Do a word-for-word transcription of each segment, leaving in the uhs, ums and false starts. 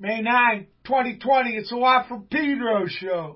May ninth, twenty twenty, it's a Watt from Pedro show.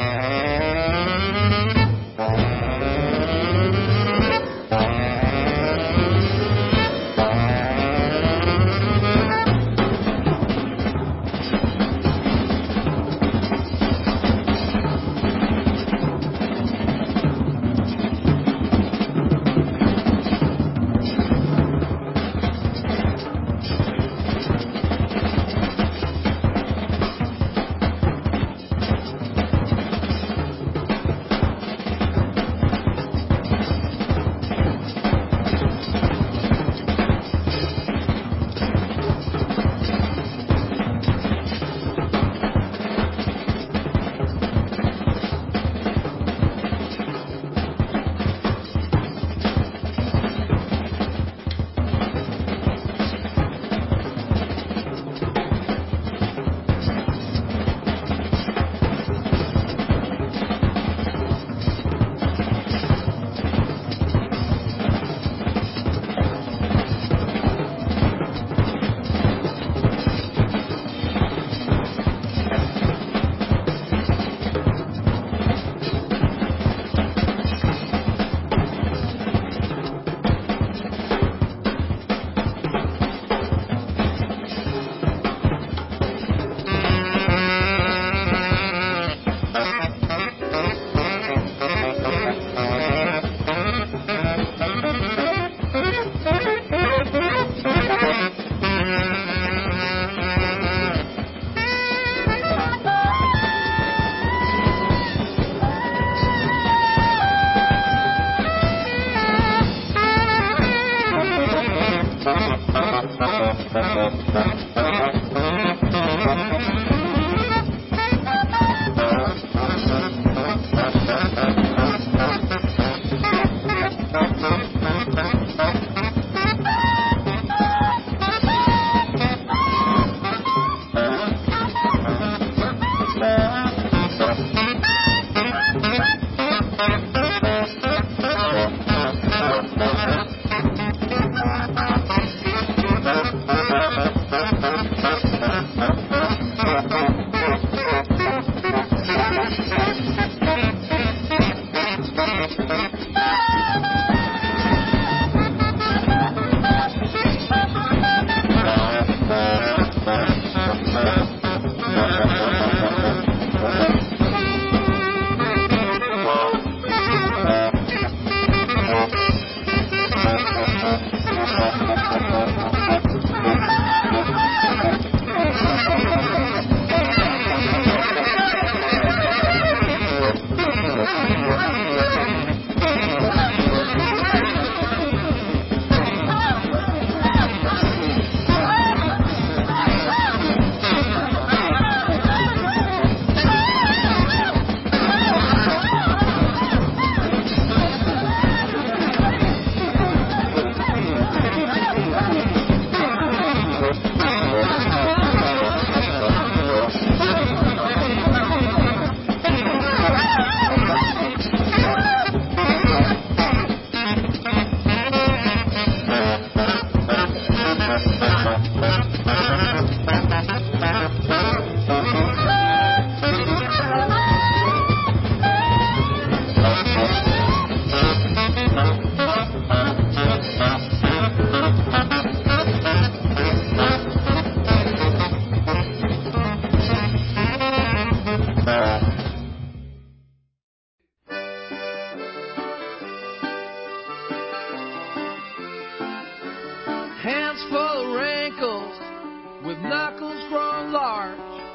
Hands full of wrinkles, with knuckles grown large,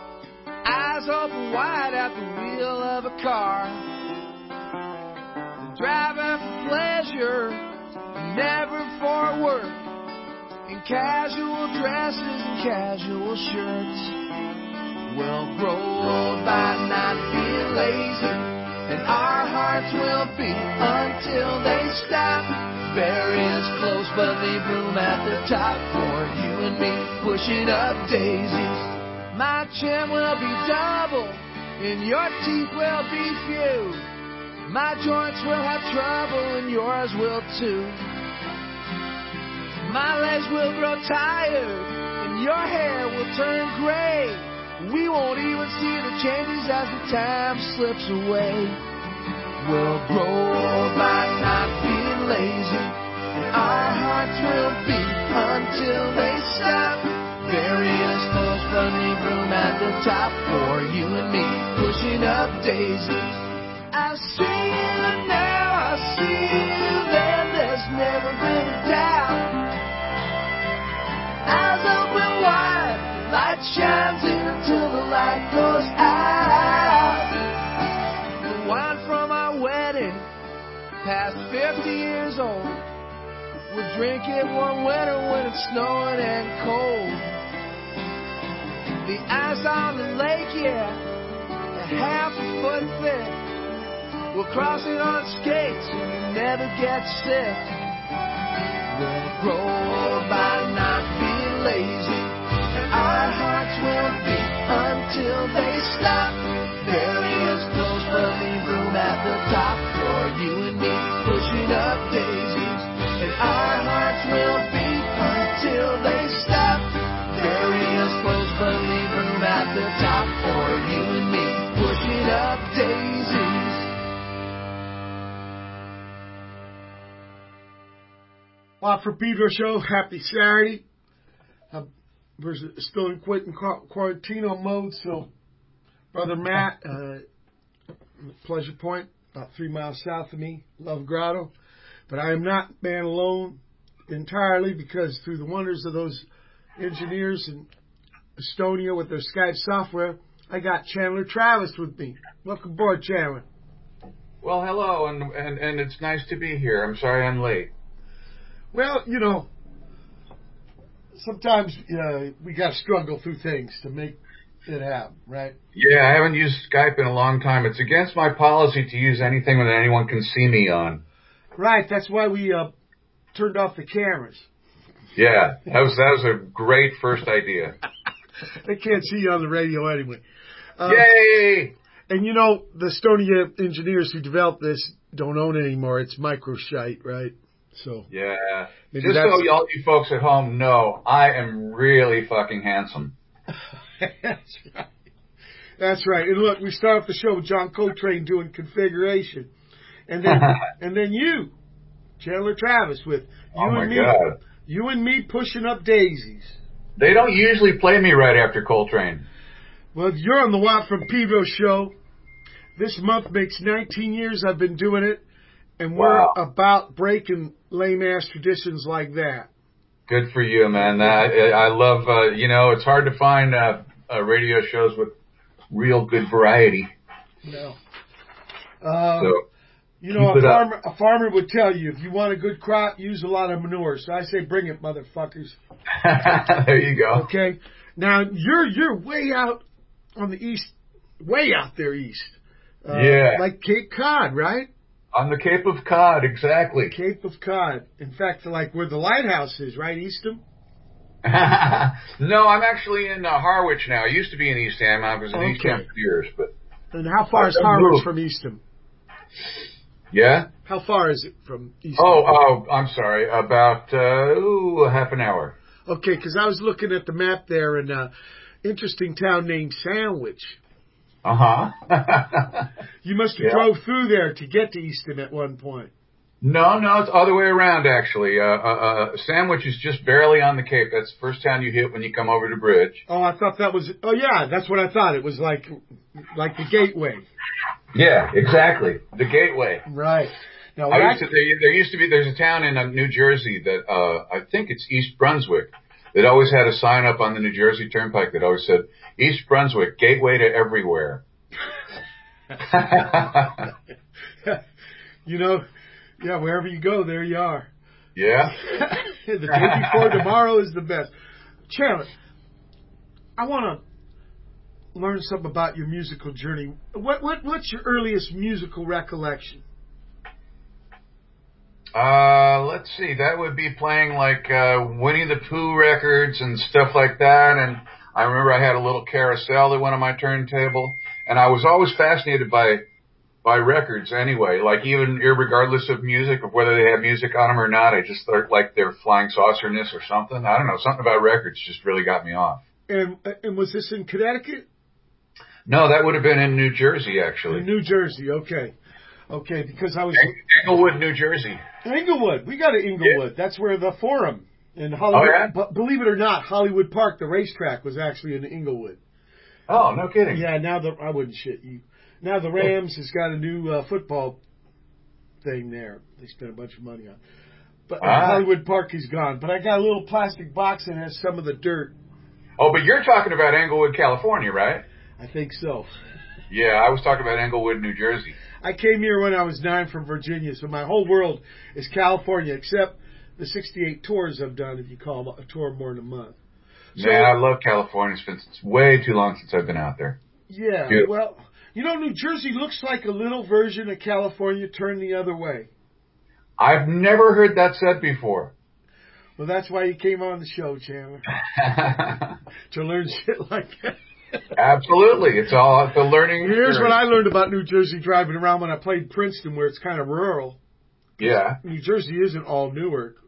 eyes open wide at the wheel of a car. Driving for pleasure, never for work, in casual dresses and casual shirts. We'll grow old by not being lazy, and our hearts will beat until they stop. Berries close, but they bloom at the top for you and me, pushing up daisies. My chin will be double, and your teeth will be few. My joints will have trouble, and yours will too. My legs will grow tired, and your hair will turn gray. We won't even see the changes as the time slips away. We'll grow by not being lazy, and our hearts will beat until they stop. Various clothes but leave room at the top for you and me, pushing up daisies. I see you now, I see you then, there's never been a doubt. Eyes open wide, light shines in until the light goes out. The wine from our wedding, past fifty years old, we'll drink it one winter when it's snowing and cold. The ice on the lake, yeah, a half a foot thick. We'll cross it on skates and you never get sick. We'll grow by not being lazy, and our hearts will beat until they stop. Various clothes but leave room at the top for you and me, pushing up daisies, and our hearts will beat until they stop. Various clothes but leave room at the top for you and me, pushing up daisies. Watt from Pedro Show, happy Saturday. Uh, we're still in Quentin Quarantino mode, so Brother Matt, uh, Pleasure Point, about three miles south of me, Love Grotto. But I am not man alone entirely, because through the wonders of those engineers in Estonia with their Skype software, I got Chandler Travis with me. Welcome aboard, Chandler. Well, hello, and, and, and it's nice to be here. I'm sorry I'm late. Well, you know, sometimes uh, we got to struggle through things to make it happen, right? Yeah, I haven't used Skype in a long time. It's against my policy to use anything that anyone can see me on. Right, that's why we uh, turned off the cameras. Yeah, that was that was a great first idea. They can't see you on the radio anyway. Uh, Yay! And you know, the Estonia engineers who developed this don't own it anymore. It's microshite, right? So yeah. Just so all you folks at home know, I am really fucking handsome. That's right. That's right. And look, we start off the show with John Coltrane doing Configuration, and then and then you, Chandler Travis, with you oh my and me, God. you and me pushing up daisies. They don't usually play me right after Coltrane. Well, you're on the Watt from Pedro Show. This month makes nineteen years I've been doing it, and we're wow. about breaking lame-ass traditions like that. Good for you, man. I, I love, uh, you know, it's hard to find uh, uh, radio shows with real good variety. No. Uh, so, you know, a it farmer, a farmer would tell you, if you want a good crop, use a lot of manure. So I say, bring it, motherfuckers. There you go. Okay. Now, you're you're way out on the east, way out there east. Uh, yeah. Like Cape Cod, right? On the Cape of Cod, exactly. Cape of Cod. In fact, like where the lighthouse is, right, Eastham? No, I'm actually in uh, Harwich now. I used to be in Eastham. I was in okay. Eastham for years, but. And how far is Harwich moved. from Eastham? Yeah. How far is it from Eastham? Oh, oh, I'm sorry. About uh, ooh, half an hour. Okay, because I was looking at the map there, and uh, interesting town named Sandwich. Uh huh. You must have yeah. drove through there to get to Eastham at one point. No, no, it's the other way around, actually. Uh, uh, uh, Sandwich is just barely on the Cape. That's the first town you hit when you come over the bridge. Oh, I thought that was... Oh, yeah, that's what I thought. It was like like the gateway. Yeah, exactly. The gateway. Right. Now, I I used to, there, there used to be... There's a town in uh, New Jersey that... Uh, I think it's East Brunswick. That always had a sign up on the New Jersey Turnpike that always said, East Brunswick, gateway to everywhere. You know... Yeah, wherever you go, there you are. Yeah. The day before tomorrow is the best. Chandler, I want to learn something about your musical journey. What what what's your earliest musical recollection? Uh, let's see. That would be playing like uh, Winnie the Pooh records and stuff like that. And I remember I had a little carousel that went on my turntable, and I was always fascinated by. By records anyway, like even irregardless of music, of whether they have music on them or not, I just thought like they're flying saucerness or something. I don't know, something about records just really got me off. And and was this in Connecticut? No, that would have been in New Jersey, actually. In New Jersey, okay. Okay, because I was... Englewood, New Jersey. Englewood. We got an Englewood. Yeah. That's where the Forum in Hollywood... Oh, yeah? But believe it or not, Hollywood Park, the racetrack, was actually in Englewood. Oh, no kidding. Yeah, now the... I wouldn't shit you. Now the Rams has got a new uh, football thing there. They spent a bunch of money on. But uh, Hollywood Park is gone. But I got a little plastic box that has some of the dirt. Oh, but you're talking about Englewood, California, right? I think so. Yeah, I was talking about Englewood, New Jersey. I came here when I was nine from Virginia, so my whole world is California, except the sixty-eight tours I've done, if you call a tour more than a month. So, Man, I love California. It's been it's way too long since I've been out there. Yeah, Beautiful. Well, you know, New Jersey looks like a little version of California turned the other way. I've never heard that said before. Well, that's why you came on the show, Chandler. To learn shit like that. Absolutely. It's all the learning. Here's what I learned about New Jersey driving around when I played Princeton, where it's kind of rural. Yeah. New Jersey isn't all Newark.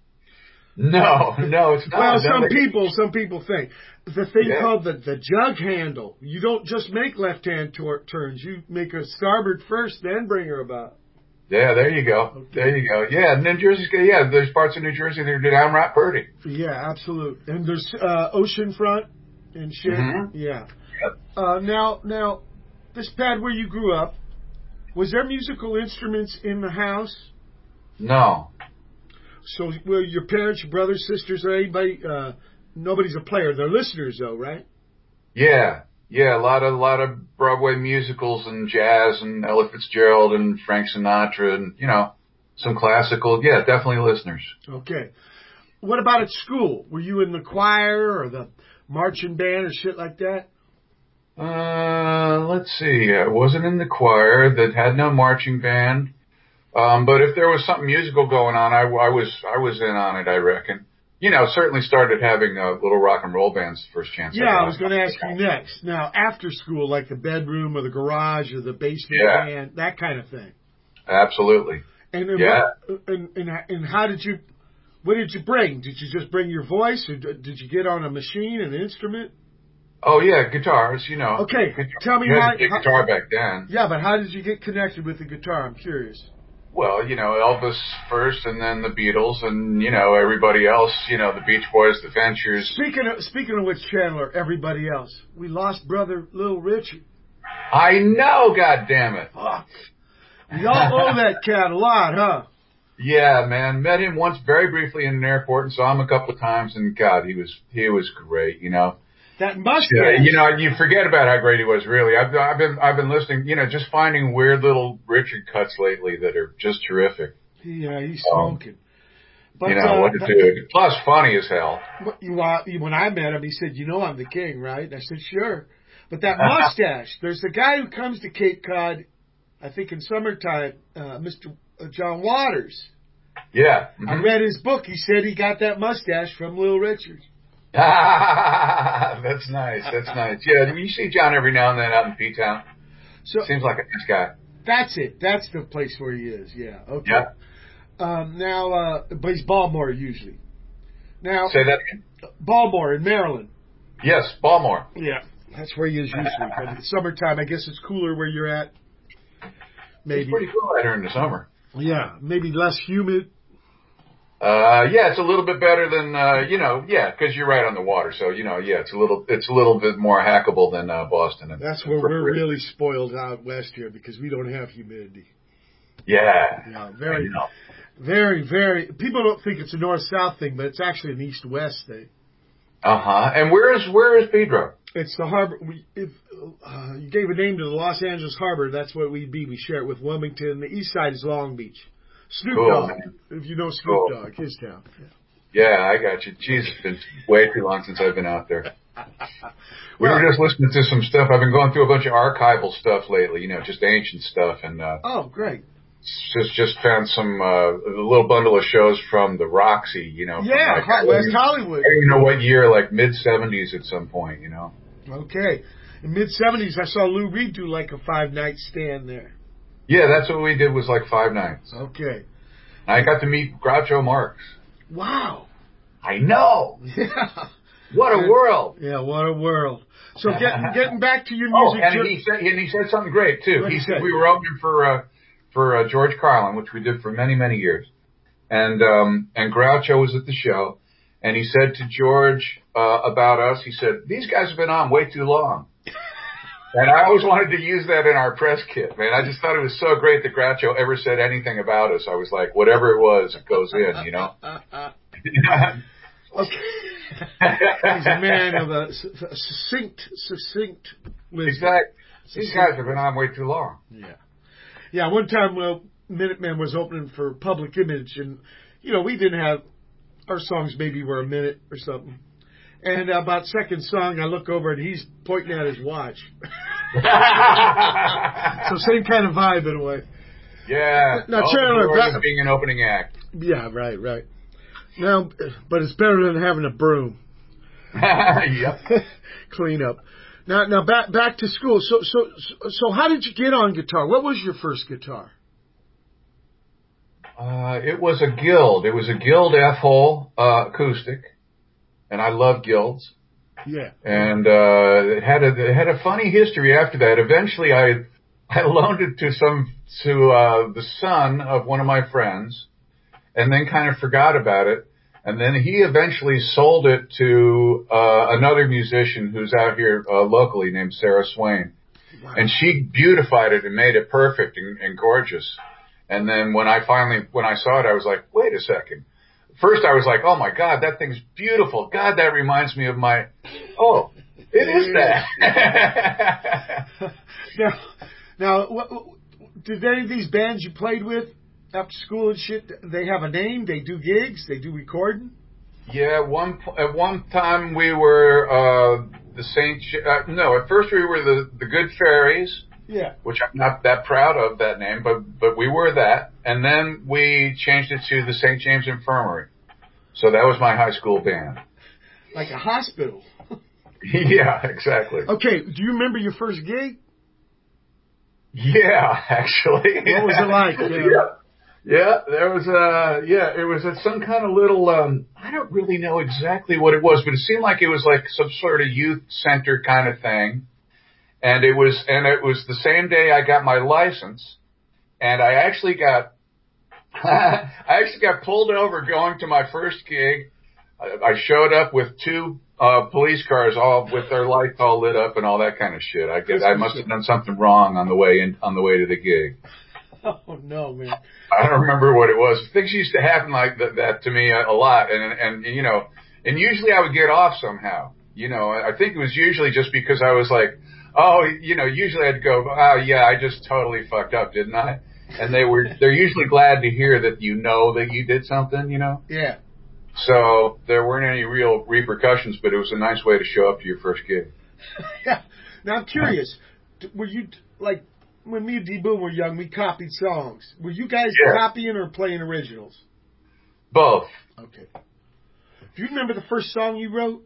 No, no, it's not. Well, no, some they... people, some people think. The thing yeah. called the, the jug handle. You don't just make left-hand tor- turns. You make a starboard first, then bring her about. Yeah, there you go. Okay. There you go. Yeah, New Jersey's good. Yeah, there's parts of New Jersey that are downright pretty. Yeah, absolute. And there's uh, oceanfront and shit. Mm-hmm. Yeah. Yep. Uh, now, now, this pad where you grew up, was there musical instruments in the house? No. So, were your parents, your brothers, sisters, or anybody? Uh, nobody's a player. They're listeners, though, right? Yeah, yeah. A lot of a lot of Broadway musicals and jazz and Ella Fitzgerald and Frank Sinatra and you know some classical. Yeah, definitely listeners. Okay. What about at school? Were you in the choir or the marching band or shit like that? Uh, let's see. I wasn't in the choir that had no marching band. Um, but if there was something musical going on, I, I was I was in on it, I reckon. You know, certainly started having uh, little rock and roll bands the first chance. Yeah, I, I was going to ask you next. Now, after school, like the bedroom or the garage or the basement yeah. band, that kind of thing. Absolutely. And and, yeah. what, and and and how did you? What did you bring? Did you just bring your voice, or did you get on a machine, an instrument? Oh yeah, guitars. You know. Okay, guitar. tell me you how. Had to get guitar back then. Yeah, but how did you get connected with the guitar? I'm curious. Well, you know, Elvis first, and then the Beatles, and you know everybody else. You know, the Beach Boys, the Ventures. Speaking of speaking of which, Chandler, everybody else, we lost brother Little Richard. I know, God damn it! Fuck. We all owe that cat a lot, huh? Yeah, man. Met him once very briefly in an airport, and saw him a couple of times, and God, he was he was great. You know. That mustache. Yeah, you know, you forget about how great he was. Really, I've I've been I've been listening. You know, just finding weird little Richard cuts lately that are just terrific. Yeah, he's smoking. Um, but, you know uh, what a dude. Plus, funny as hell. You, uh, when I met him, he said, "You know, I'm the king, right?" And I said, "Sure." But that mustache. There's a guy who comes to Cape Cod, I think in summertime, uh, Mister John Waters. Yeah. Mm-hmm. I read his book. He said he got that mustache from Little Richard. That's nice. That's nice. Yeah, you see John every now and then out in P-Town. So seems like a nice guy. That's it. That's the place where he is. Yeah. Okay. Yeah. Um, now, uh, but he's Baltimore usually. Now, say that again. Baltimore in Maryland. Yes, Baltimore. Yeah, that's where he is usually. But it's summertime, I guess it's cooler where you're at. Maybe it's pretty cool out here in the summer. Yeah, maybe less humid. Uh, yeah, it's a little bit better than, uh, you know, yeah, because you're right on the water. So, you know, yeah, it's a little, it's a little bit more hackable than, uh, Boston. And, That's where we're really spoiled out west here because we don't have humidity. Yeah. Yeah, very, very, very, people don't think it's a north-south thing, but it's actually an east-west thing. Uh-huh. And where is, where is Pedro? It's the harbor. We, if uh, you gave a name to the Los Angeles harbor, that's what we'd be. We share it with Wilmington. The east side is Long Beach. Snoop cool, Dogg, man. if you know Snoop cool. Dogg, his town. Yeah. yeah, I got you. Jeez, it's been way too long since I've been out there. We well, were just listening to some stuff. I've been going through a bunch of archival stuff lately, you know, just ancient stuff. And uh, oh, great. Just just found some uh, a little bundle of shows from the Roxy, you know. Yeah, like, West Hollywood. I don't even know what year, like mid seventies at some point, you know. Okay. In mid seventies, I saw Lou Reed do like a five-night stand there. Yeah, that's what we did was like five nights. Okay. I got to meet Groucho Marx. Wow. I know. Yeah. What a and, world! Yeah, what a world. So getting getting back to your Oh, music. and he said and he said something great too. What He he said say? we were opening for uh, for uh, George Carlin, which we did for many many years, and um, and Groucho was at the show, and he said to George uh, about us. He said, "These guys have been on way too long." And I always wanted to use that in our press kit, man. I just thought it was so great that Groucho ever said anything about us. I was like, whatever it was, it goes in, you know? Okay. He's a man of a succinct, succinct wisdom. Exactly. These guys have been on way too long. Yeah. Yeah, one time, well, Minutemen was opening for Public Image, and, you know, we didn't have, our songs maybe were a minute or something. And about second song, I look over and he's pointing at his watch. So same kind of vibe in a way. Yeah. Now, oh, Chandler, the that, being an opening act. Yeah, right, right. Now, but it's better than having a broom. Yep. Clean up. Now, now back back to school. So, so, so, how did you get on guitar? What was your first guitar? Uh, it was a Guild. It was a Guild F-hole uh, acoustic, and I love Guilds. Yeah. And uh, it had a it had a funny history after that. Eventually, I I loaned it to some to uh, the son of one of my friends, and then kind of forgot about it. And then he eventually sold it to uh, another musician who's out here uh, locally named Sarah Swain. Wow. And she beautified it and made it perfect and, and gorgeous. And then when I finally, when I saw it, I was like, wait a second. First I was like, oh my God, that thing's beautiful. God, that reminds me of my, oh, it is that. now, now, what, did any of these bands you played with after school and shit, they have a name, they do gigs, they do recording? Yeah, one at one time we were uh, the Saint. Uh, no, at first we were the the Good Fairies. Yeah. Which I'm not that proud of that name, but but we were that, and then we changed it to the Saint James Infirmary. So that was my high school band. Like a hospital. Yeah, exactly. Okay, do you remember your first gig? Yeah, actually. What was it like? Yeah. yeah. Yeah, there was a, yeah, it was at some kind of little, um, I don't really know exactly what it was, but it seemed like it was like some sort of youth center kind of thing. And it was, and it was the same day I got my license, and I actually got, I actually got pulled over going to my first gig. I, I showed up with two, uh, police cars all with their lights all lit up and all that kind of shit. I guess I must have done something wrong on the way in, on the way to the gig. Oh no, man. I don't remember what it was. Things used to happen like that, that to me a, a lot. And, and, you know, and usually I would get off somehow, you know, I think it was usually just because I was like, oh, you know, usually I'd go, oh yeah, I just totally fucked up, didn't I? And they were, they're usually glad to hear that you know that you did something, you know? Yeah. So there weren't any real repercussions, but it was a nice way to show up to your first gig. Yeah. Now I'm curious, were you, like, when me and D-Boom were young, we copied songs. Were you guys yeah. copying or playing originals? Both. Okay. Do you remember the first song you wrote?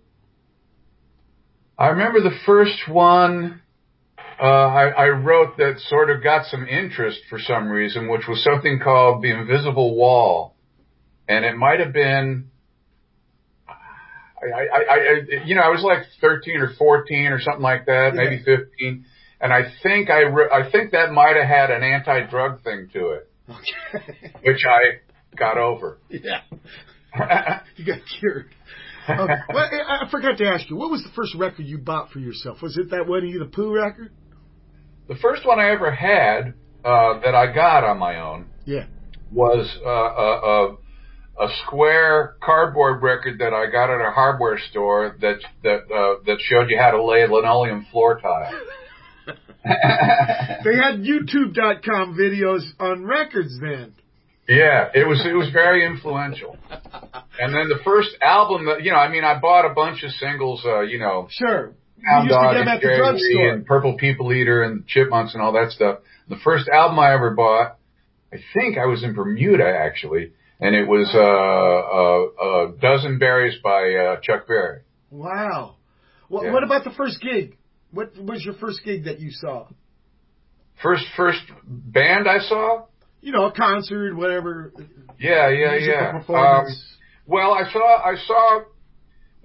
I remember the first one uh, I, I wrote that sort of got some interest for some reason, which was something called The Invisible Wall. And it might have been, I, I, I, you know, I was like thirteen or fourteen or something like that, yeah. maybe fifteen. And I think I, re- I think that might have had an anti-drug thing to it, okay. which I got over. Yeah. You got cured. Okay. Well, I forgot to ask you, what was the first record you bought for yourself? Was it that Winnie the Pooh record? The first one I ever had uh, that I got on my own yeah. was uh, a, a, a square cardboard record that I got at a hardware store that that uh, that showed you how to lay a linoleum floor tile. They had YouTube dot com videos on records then. Yeah, it was it was very influential. And then the first album that, you know, I mean, I bought a bunch of singles, uh, you know. Sure. Hound You used Dog to get them and at the drugstore. And Purple People Eater and Chipmunks and all that stuff. The first album I ever bought, I think I was in Bermuda actually, and it was uh, uh, uh, Dozen Berries by uh, Chuck Berry. Wow. Well, yeah. What about the first gig? What was your first gig that you saw? First first band I saw? You know, a concert, whatever. Yeah, yeah, musical yeah. Performance. Um, well, I saw, I saw,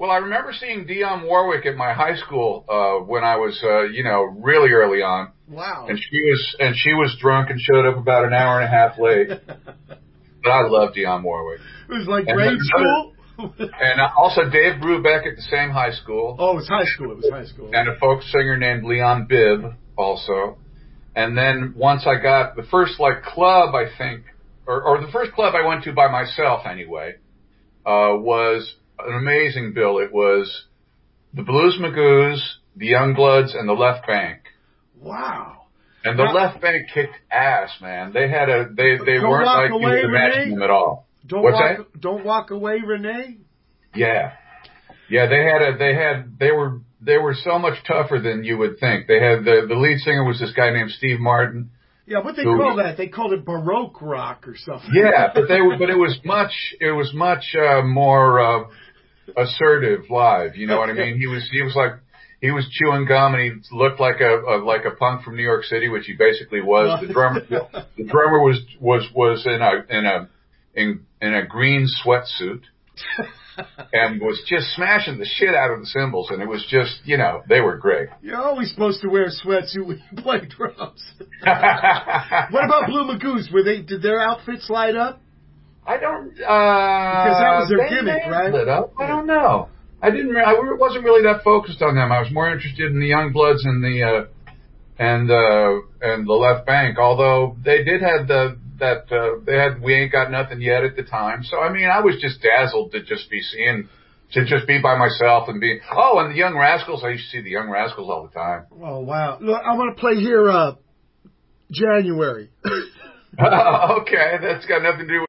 Well, I remember seeing Dionne Warwick at my high school uh, when I was, uh, you know, really early on. Wow. And she was and she was drunk and showed up about an hour and a half late. But I love Dionne Warwick. It was like and grade school. And also Dave Brubeck at the same high school. Oh, it was high school. It was high school. And a folk singer named Leon Bibb also. And then once I got the first like club, I think, or, or the first club I went to by myself anyway, uh, was an amazing bill. It was the Blues Magoos, the Youngbloods, and the Left Bank. Wow. And the now, Left Bank kicked ass, man. They had a they they weren't like you away, would imagine them at all. Don't What's walk, that? Don't walk away, Renee. Yeah, yeah. They had a they had they were they were so much tougher than you would think. They had the the lead singer was this guy named Steve Martin. Yeah, what they who, call that? They called it Baroque rock or something. Yeah, but they were but it was much it was much uh, more uh, assertive live. You know what I mean? He was he was like. He was chewing gum, and he looked like a, a like a punk from New York City, which he basically was. The drummer, the drummer was was was in a in a in in a green sweatsuit, and was just smashing the shit out of the cymbals, and it was just, you know, they were great. You're always supposed to wear a sweatsuit when you play drums. What about Blue Magoos? Were they did their outfits light up? I don't. Uh, because that was their they gimmick, right? Lit up. I don't know. I didn't. Re- I wasn't really that focused on them. I was more interested in the Youngbloods and the uh, and uh, and the Left Bank. Although they did have the that uh, they had We Ain't Got Nothing Yet at the time. So I mean, I was just dazzled to just be seeing, to just be by myself and be. Oh, and the Young Rascals. I used to see the Young Rascals all the time. Oh wow! Look, I want to play here. Uh, January. Okay, that's got nothing to do with.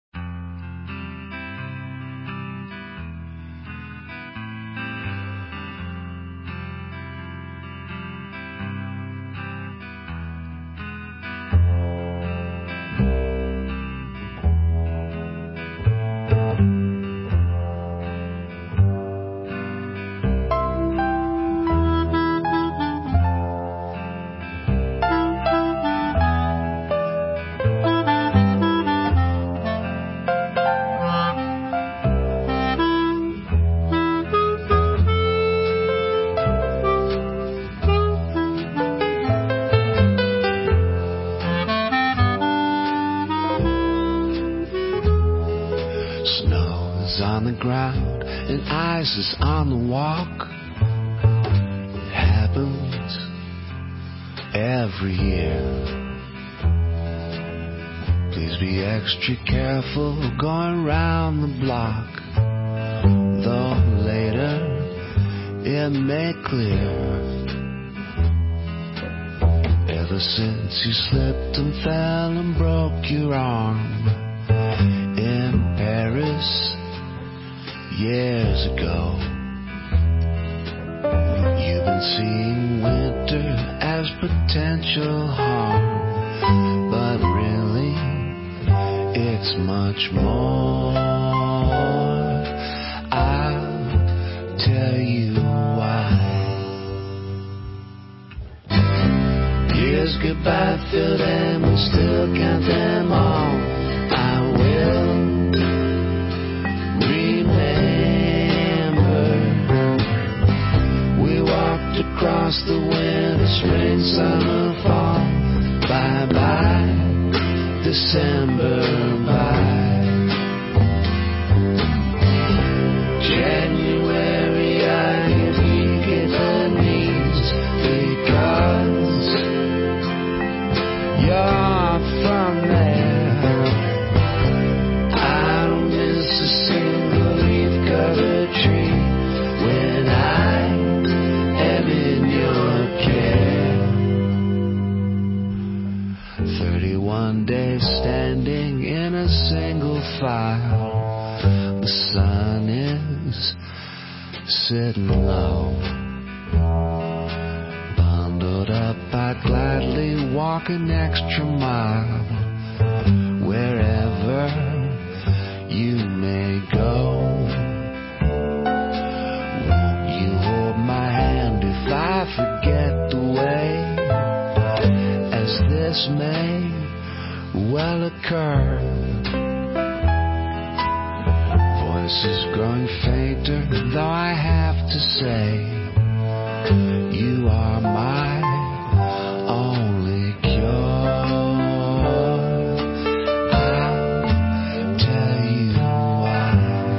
On the ground and ice is on the walk. It happens every year. Please be extra careful going round the block, though later it may clear. Ever since you slipped and fell and broke your arm in Paris years ago, you've been seeing winter as potential harm, but really it's much more. I'll tell you why. Years goodbye through them and still count them all. I will across the winter, spring, summer, fall. Bye bye, December, bye. January, I get weak at the knees because you're from there. I don't miss a single leaf covered tree when I in your care. Thirty-one days standing in a single file. The sun is sitting low. Bundled up, I'd gladly walk an extra mile wherever you may go. I forget the way, as this may well occur. Voices growing fainter, though I have say you are my only cure. I'll tell you why.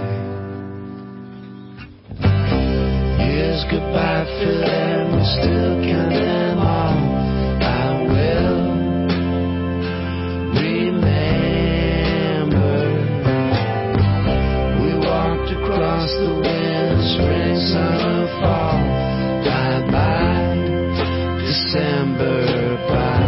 Years goodbye for them, we still count them all. I will remember we walked across the wind, spring, summer, fall. Bye bye, December, bye.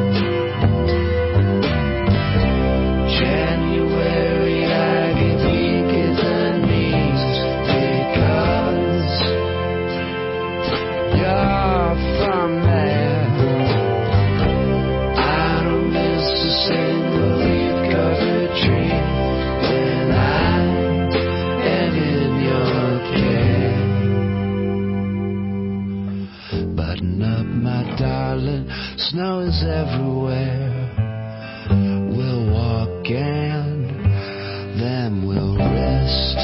January, I get weak at the knees because you're from there. I don't miss a single leaf covered tree when I am in your care. Button up, my darling, snow is everywhere. We'll walk and then we'll rest.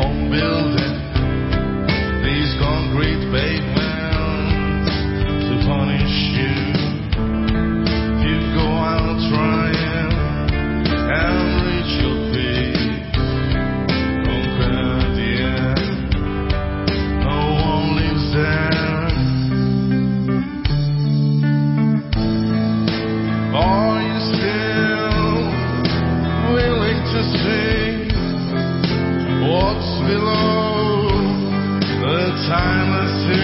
home building, these concrete pavements to punish you. You go out trying and reach your peak. Conquer the end, no one lives there. Are you still willing to see what's below the timeless hill?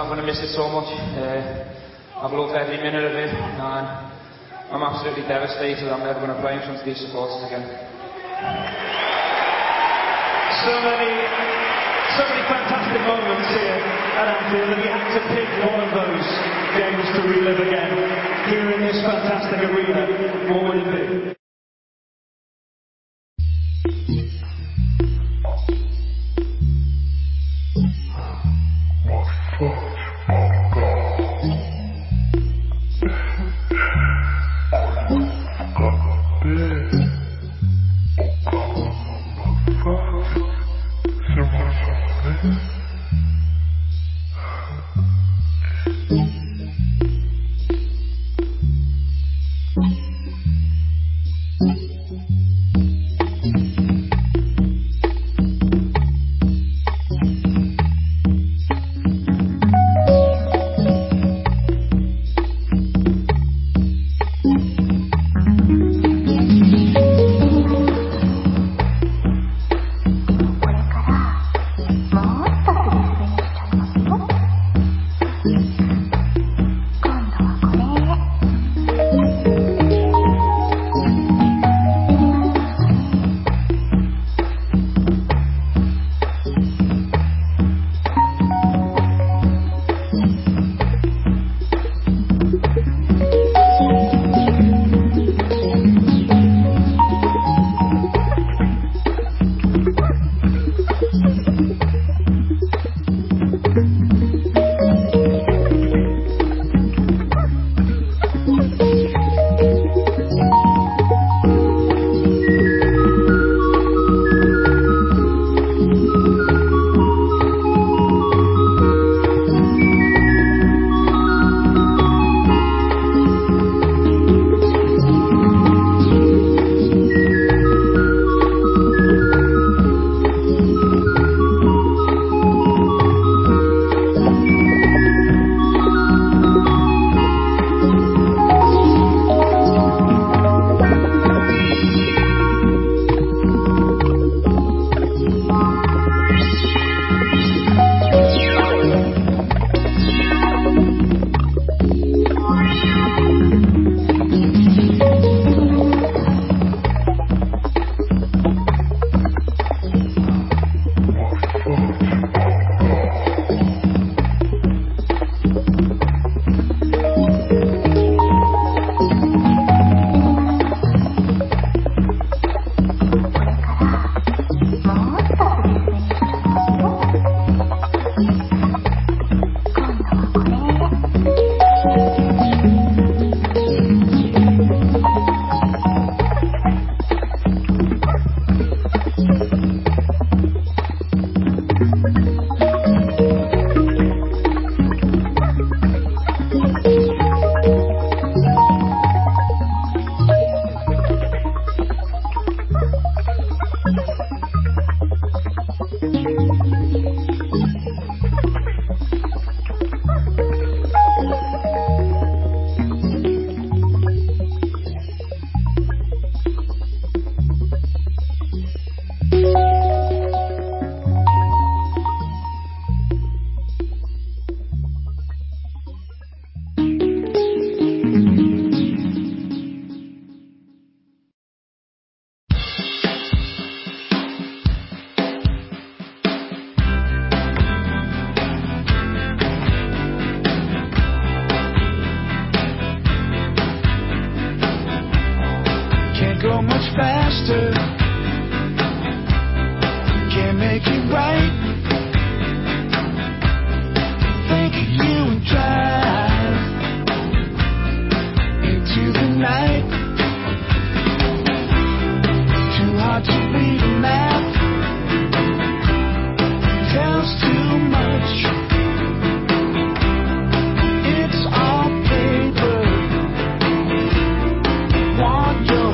I'm going to miss it so much. Uh, I've loved every minute of it, and I'm absolutely devastated I'm never going to play in front of these supporters again. So many, so many fantastic moments here at Anfield, and you had to pick one of those games to relive again here in this fantastic arena. What would it be?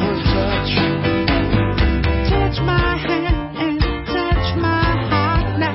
Touch my hand and touch my heart now.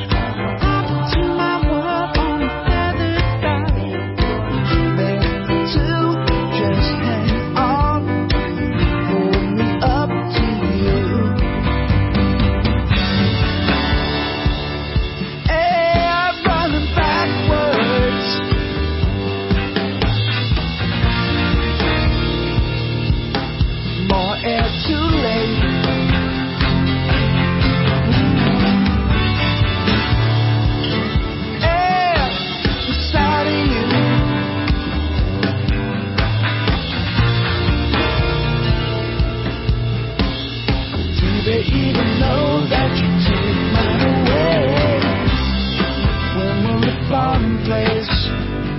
place.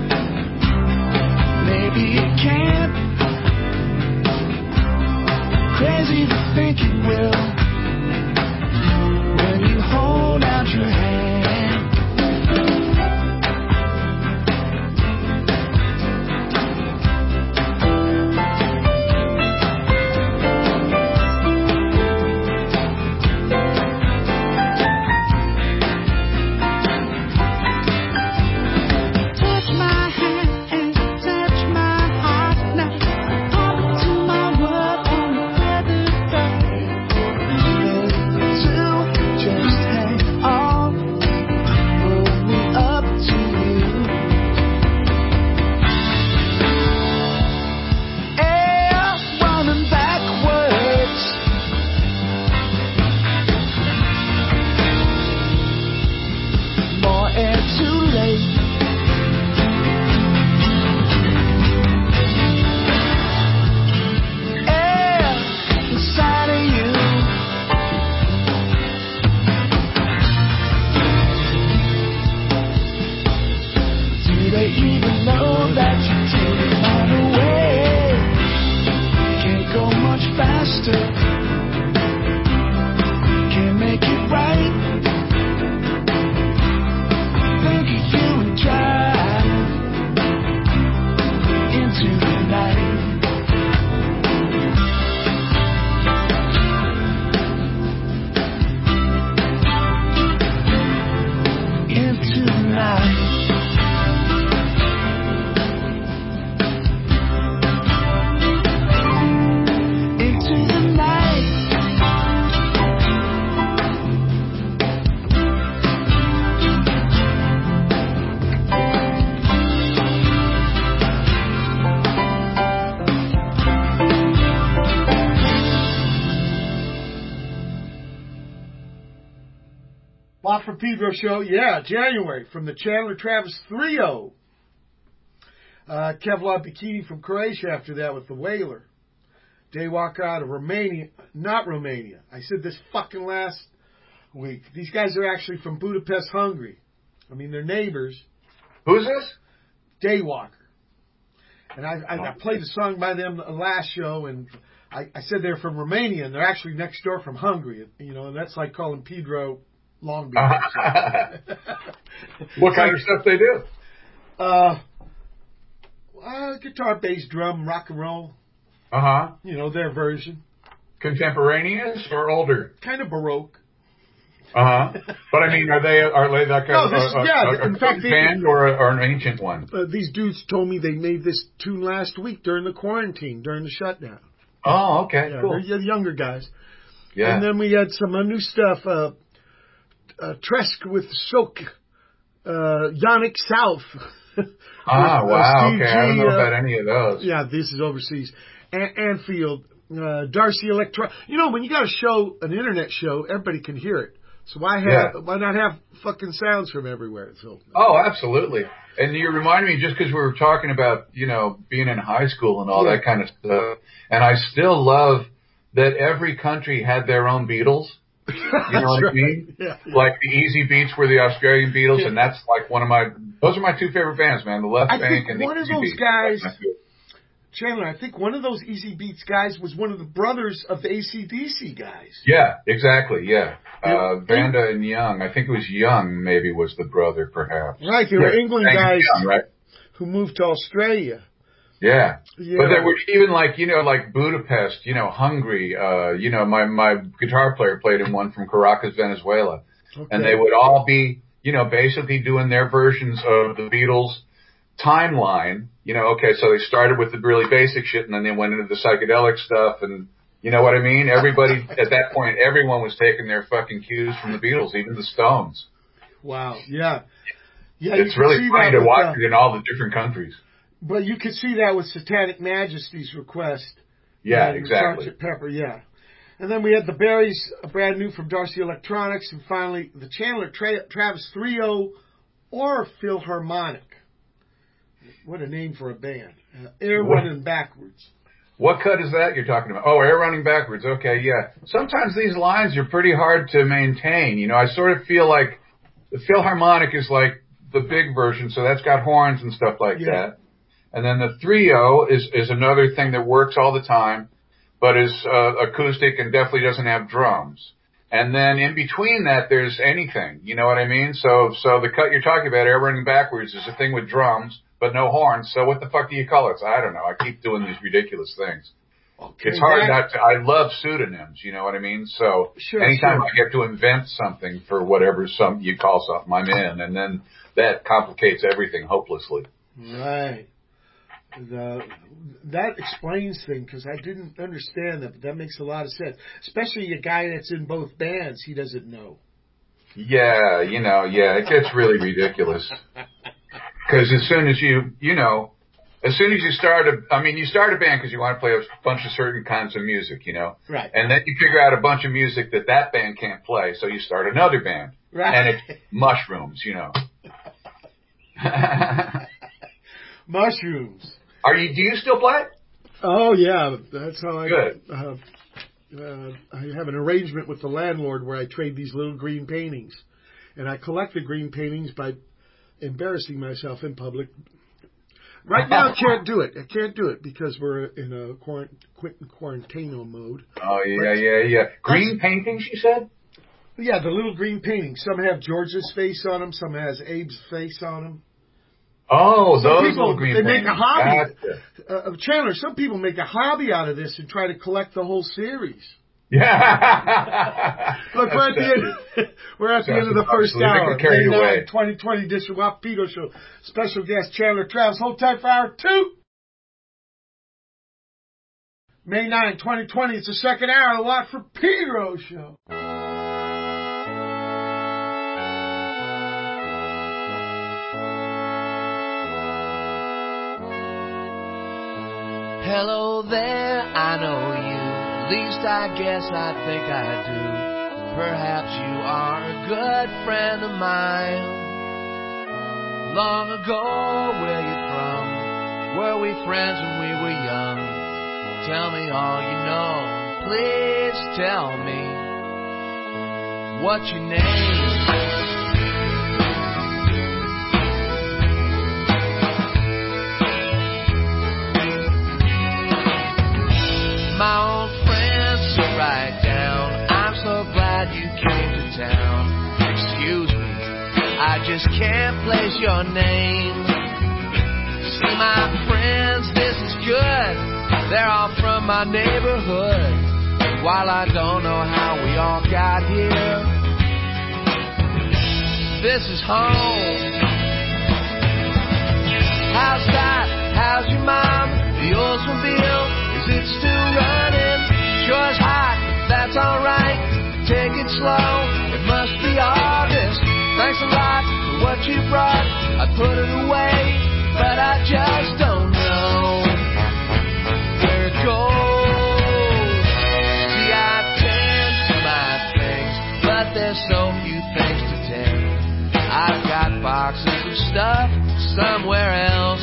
Maybe it can't. Crazy to think it will. When you hold out your hand. Watt from Pedro show, yeah, January, from the Chandler Travis three oh. Uh, Kevlar Bikini from Croatia after that with the Whaler. Daywalker out of Romania, not Romania. I said this fucking last week. These guys are actually from Budapest, Hungary. I mean, they're neighbors. Who's this? Daywalker. And I, I, I played a song by them the last show, and I, I said they're from Romania, and they're actually next door from Hungary. You know, and that's like calling Pedro Long Beach. Uh-huh. What kind of stuff they do? Uh, uh, guitar, bass, drum, rock and roll. Uh huh. You know, their version. Contemporaneous or older? Kind of Baroque. Uh huh. But I mean, are they are they like a, no, this, a, a, yeah, a, a in fact, band they, or, a, or an ancient one? Uh, these dudes told me they made this tune last week during the quarantine, during the shutdown. Oh, okay, yeah, cool. They're younger guys. Yeah. And then we had some uh, new stuff. Uh, uh, Tresk with Silk. Uh, Yannick South. Ah, with, wow. Uh, Steve okay, G, I don't know uh, about any of those. Yeah, this is overseas. An- Anfield, uh, Darcy Electro. You know, when you got a show, an internet show, everybody can hear it. So why have Yeah. why not have fucking sounds from everywhere? So. Oh, absolutely. And you remind me, just because we were talking about, you know, being in high school and all Yeah. that kind of stuff, and I still love that every country had their own Beatles. You know what right. I mean? Yeah, yeah. Like the Easy Beats were the Australian Beatles, Yeah. and that's like one of my, those are my two favorite bands, man, the Left I Bank think and the one of Easy those Beats. guys, That's my favorite. Chandler, I think one of those Easy Beats guys was one of the brothers of the A C D C guys. Yeah, exactly, yeah. Yeah. Uh, Vanda and Young, I think it was Young maybe was the brother, perhaps. Right, they were Yeah, England Hank guys Young, right? who moved to Australia. Yeah. Yeah. But there were even like, you know, like Budapest, you know, Hungary, uh, you know, my, my guitar player played in one from Caracas, Venezuela. Okay. And they would all be, you know, basically doing their versions of the Beatles timeline. You know, okay, so they started with the really basic shit and then they went into the psychedelic stuff and, you know what I mean? Everybody, at that point, everyone was taking their fucking cues from the Beatles, even the Stones. Wow, yeah. Yeah, It's you really can see funny that to with, watch uh, it in all the different countries. But you could see that with Satanic Majesty's request. Yeah, and exactly. Sergeant Pepper, yeah. And then we had the Berries, uh, brand new from Darcy Electronics, and finally the Chandler Tra- Travis three oh or Philharmonic. What a name for a band. Uh, Air What? Running Backwards. What cut is that you're talking about? Oh, Air Running Backwards. Okay, yeah. Sometimes these lines are pretty hard to maintain. You know, I sort of feel like the Philharmonic is like the big version, so that's got horns and stuff like Yeah. that. And then the three oh is, is another thing that works all the time, but is uh, acoustic and definitely doesn't have drums. And then in between that, there's anything. You know what I mean? So so the cut you're talking about, Air Running Backwards, is a thing with drums, but no horns. So what the fuck do you call it? So I don't know. I keep doing these ridiculous things. Okay, It's hard that- not to, I love pseudonyms, you know what I mean? So Sure, anytime sure. I get to invent something for whatever some you call something, I'm in. And then that complicates everything hopelessly. Right. The, that explains things, because I didn't understand that, but that makes a lot of sense. Especially a guy that's in both bands, he doesn't know. Yeah, you know, yeah, it gets really ridiculous. Because as soon as you, you know, as soon as you start a, I mean, you start a band because you want to play a bunch of certain kinds of music, you know. Right. And then you figure out a bunch of music that that band can't play, so you start another band. Right. And it's mushrooms, you know. Mushrooms. Are you? Do you still play? Oh, yeah. That's how I... Good. Uh, uh, I have an arrangement with the landlord where I trade these little green paintings. And I collect the green paintings by embarrassing myself in public. Right now, I can't do it. I can't do it because we're in a quarant- Quentin Quarantino mode. Oh, yeah, But- yeah, yeah. Green paintings, you said? Yeah, the little green paintings. Some have George's face on them. Some has Abe's face on them. Oh, Some those people, little green they paintings. make a hobby. Gotcha. Uh, Chandler, some people make a hobby out of this and try to collect the whole series. Yeah. Look, we're at the end. We're at the end of the first Absolutely. hour. They get carried May away. ninth, twenty twenty edition of Wapedo Show. Special guest Chandler Travis. Hold tight for hour two. May ninth, twenty twenty. It's the second hour of the Watt for Pedro Show. Hello there, I know you. At least I guess I think I do. Perhaps you are a good friend of mine. Long ago, where you from? Were we friends when we were young? Tell me all you know. Please tell me what's your name. My old friend, sit right down. I'm so glad you came to town. Excuse me, I just can't place your name. See, my friends, this is good. They're all from my neighborhood. While I don't know how we all got here, this is home. How's that? How's your mom? The Oldsmobile? Is it still running? Sure is hot, that's alright. Take it slow, it must be August. Thanks a lot for what you brought. I put it away, but I just don't know where it goes. See, I tend to my things, but there's so few things to tend. I've got boxes of stuff somewhere else.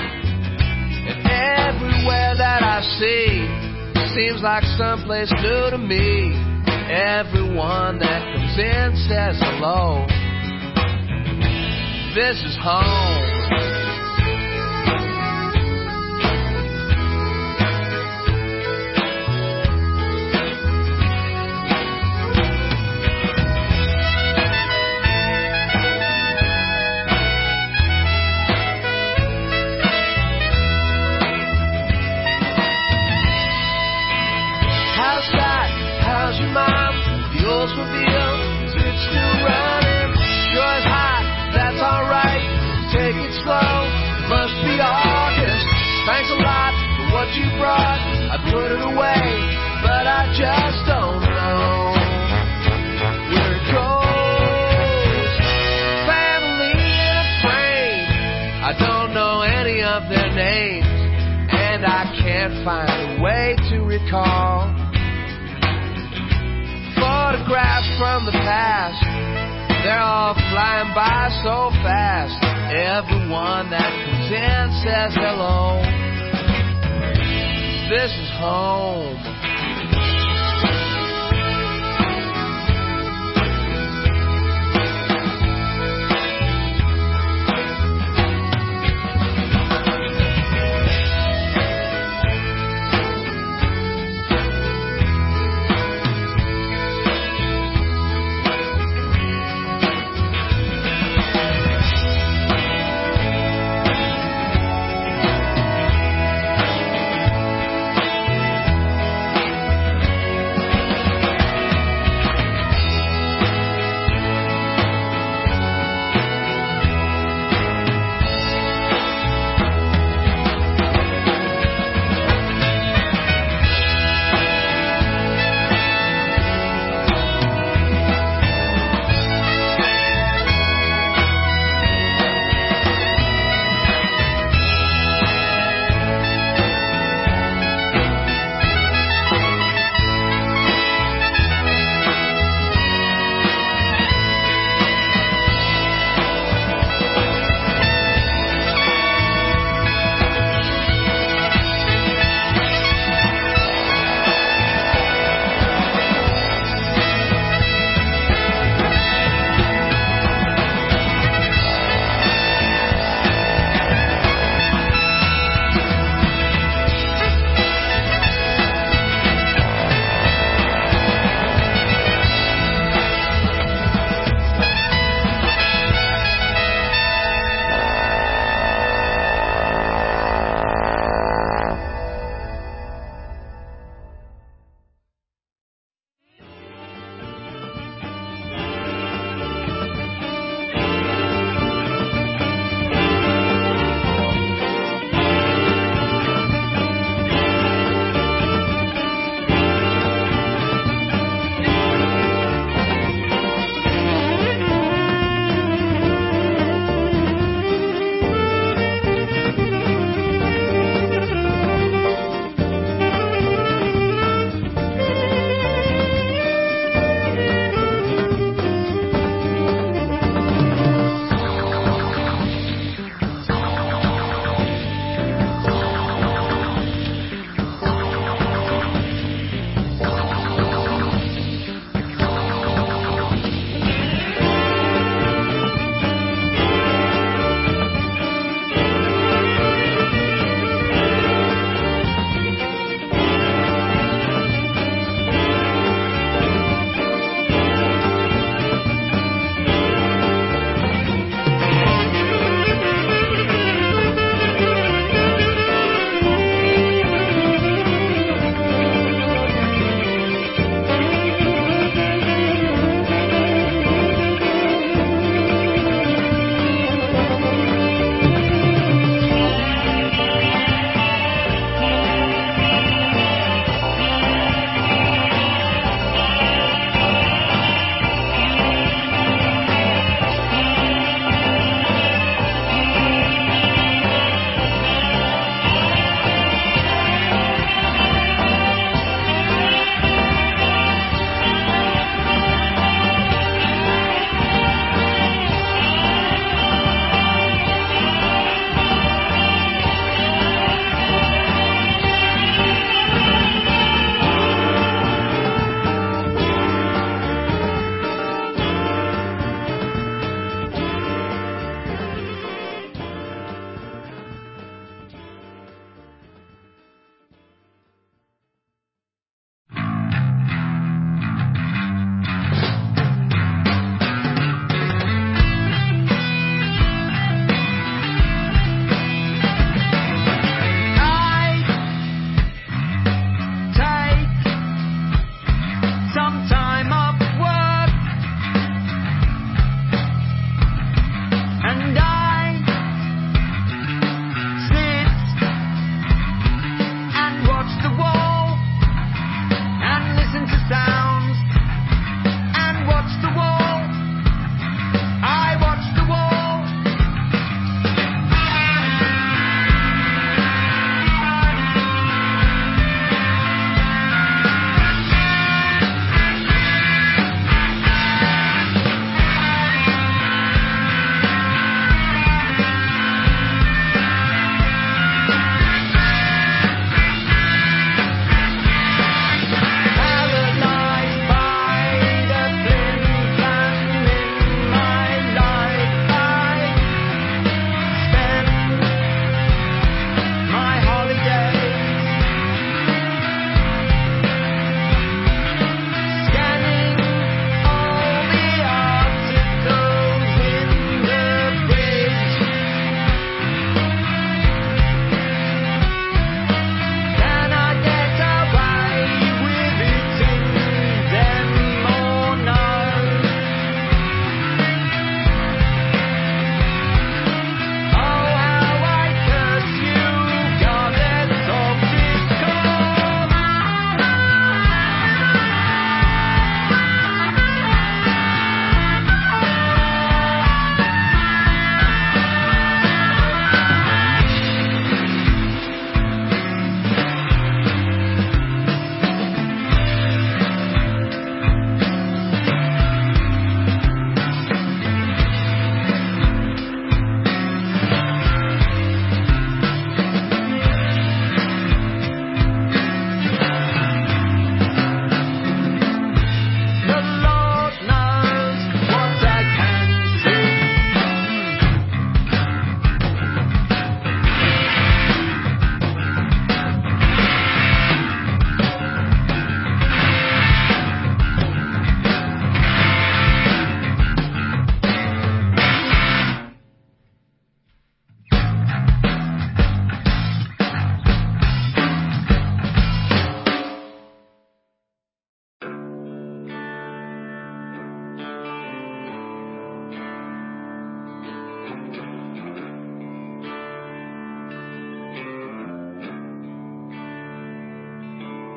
Everywhere that I see seems like someplace new to me. Everyone that comes in says hello. This is home. You brought, I put it away, but I just don't know where it goes. Family in a frame, I don't know any of their names, and I can't find a way to recall. Photographs from the past, they're all flying by so fast. Everyone that comes in says hello. This is home.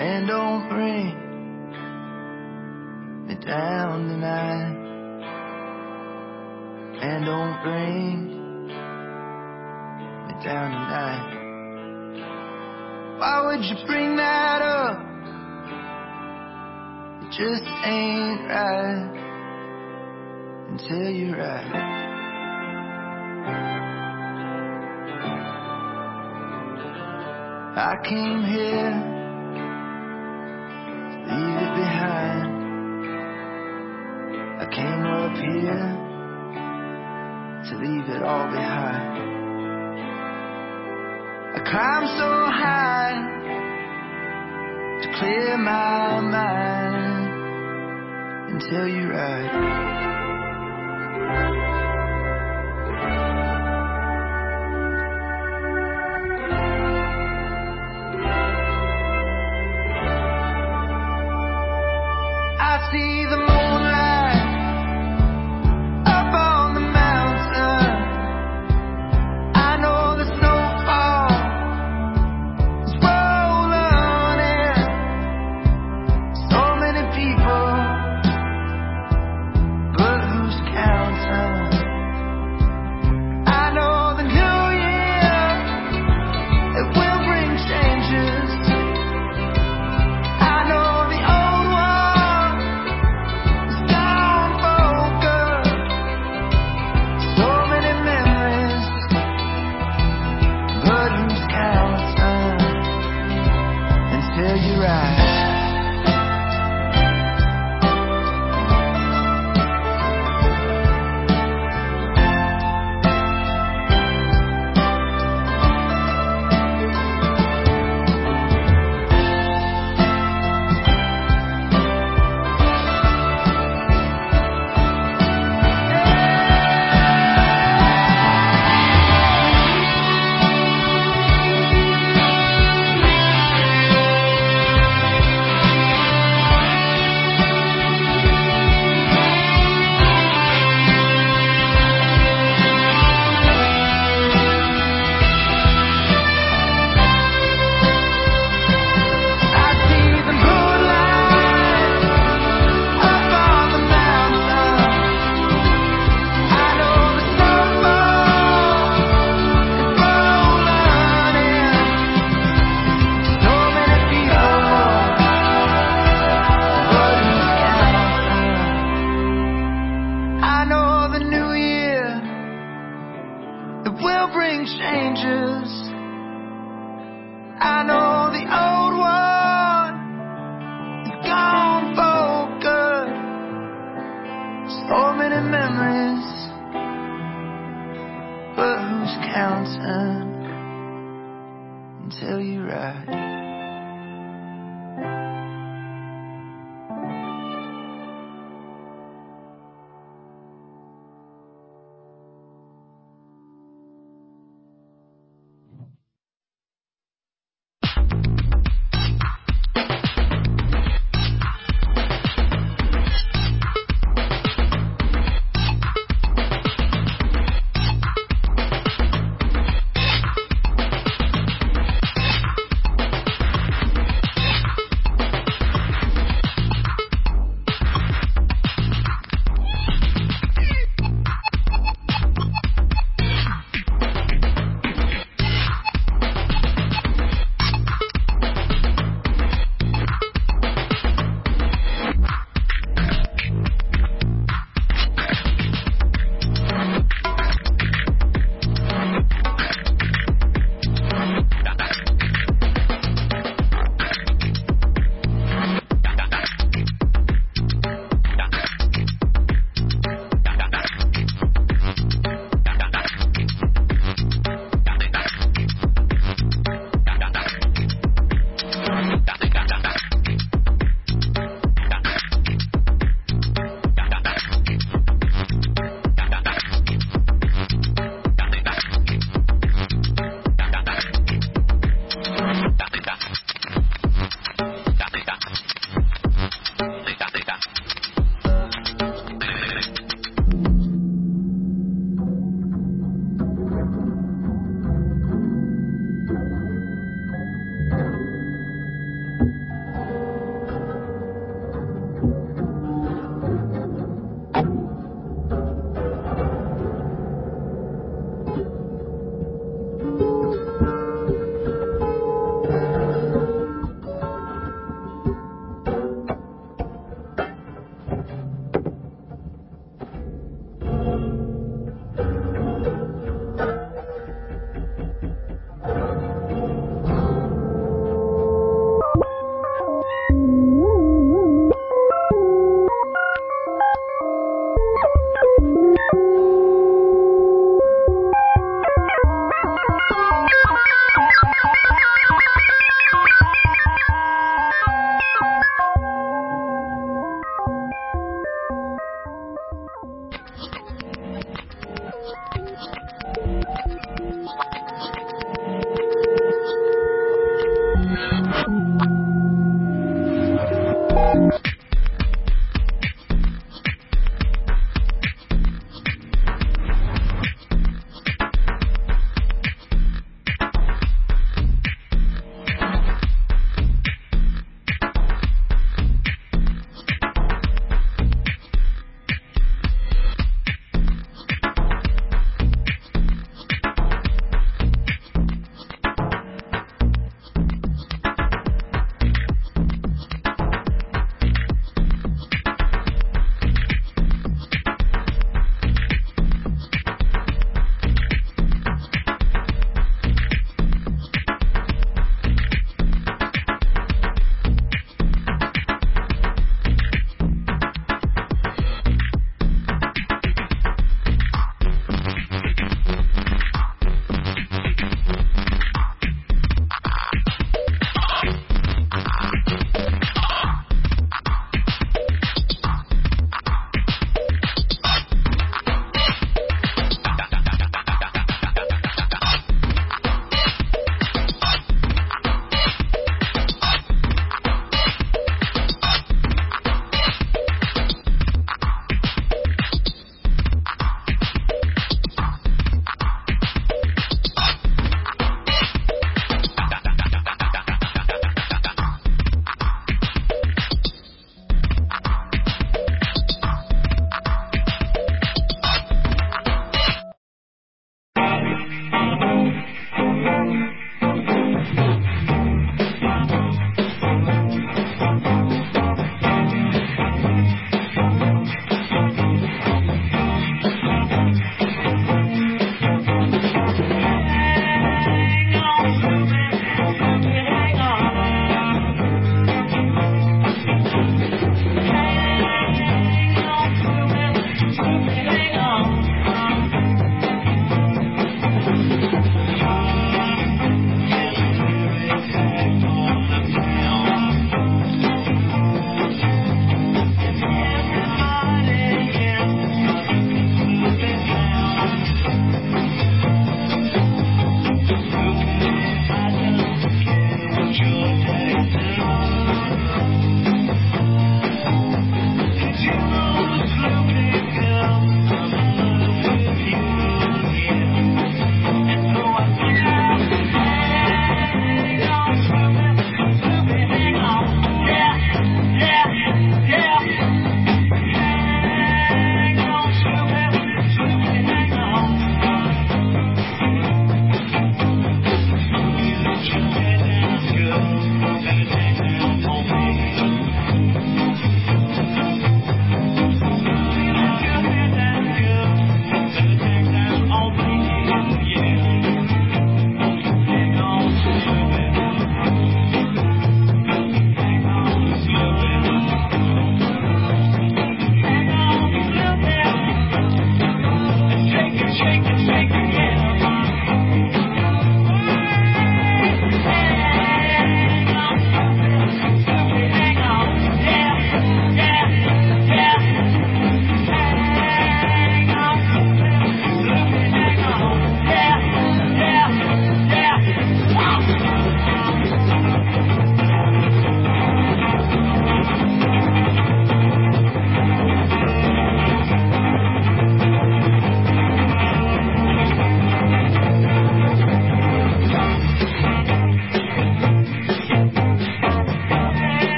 And don't bring me down tonight. And don't bring me down tonight. Why would you bring that up? It just ain't right until you're right. I came here to leave it behind. I came up here to leave it all behind. I climbed so high to clear my mind until you're right. I see the moonlight up on the mountain. I know the snowfall is rolling in. So many people, but who's counting? I know the new year, it will bring changes. I know the old one is gone for good. So many memories, but who's counting until you're right? I see the moonlight up on the mountain. I know the snowfall is rolling in. So many people, but who's counting? I know the new year, it will bring changes. I know the old one is gone for good. So many memories, but who's counting until you're right?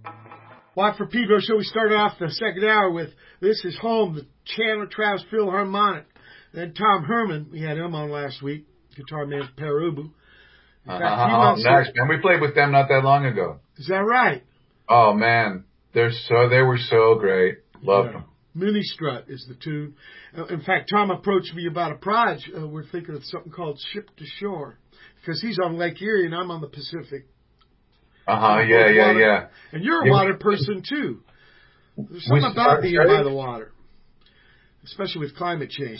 Watt from Pedro Show. We started off the second hour with This Is Home, the Chandler Travis Philharmonic. Then Tom Herman, we had him on last week, guitar man Perubu. In Uh, fact, he oh, wants to- nice, man. We played with them not that long ago. Is that right? Oh, man. They're so, they were so great. Loved Yeah. them. Mini Strut is the tune. Uh, in fact, Tom approached me about a project. Uh, we're thinking of something called Ship to Shore, because he's on Lake Erie and I'm on the Pacific. Uh-huh, So yeah, both yeah, water- yeah. And you're a Yeah, water we- person, too. There's We something about started- being by the water, especially with climate change.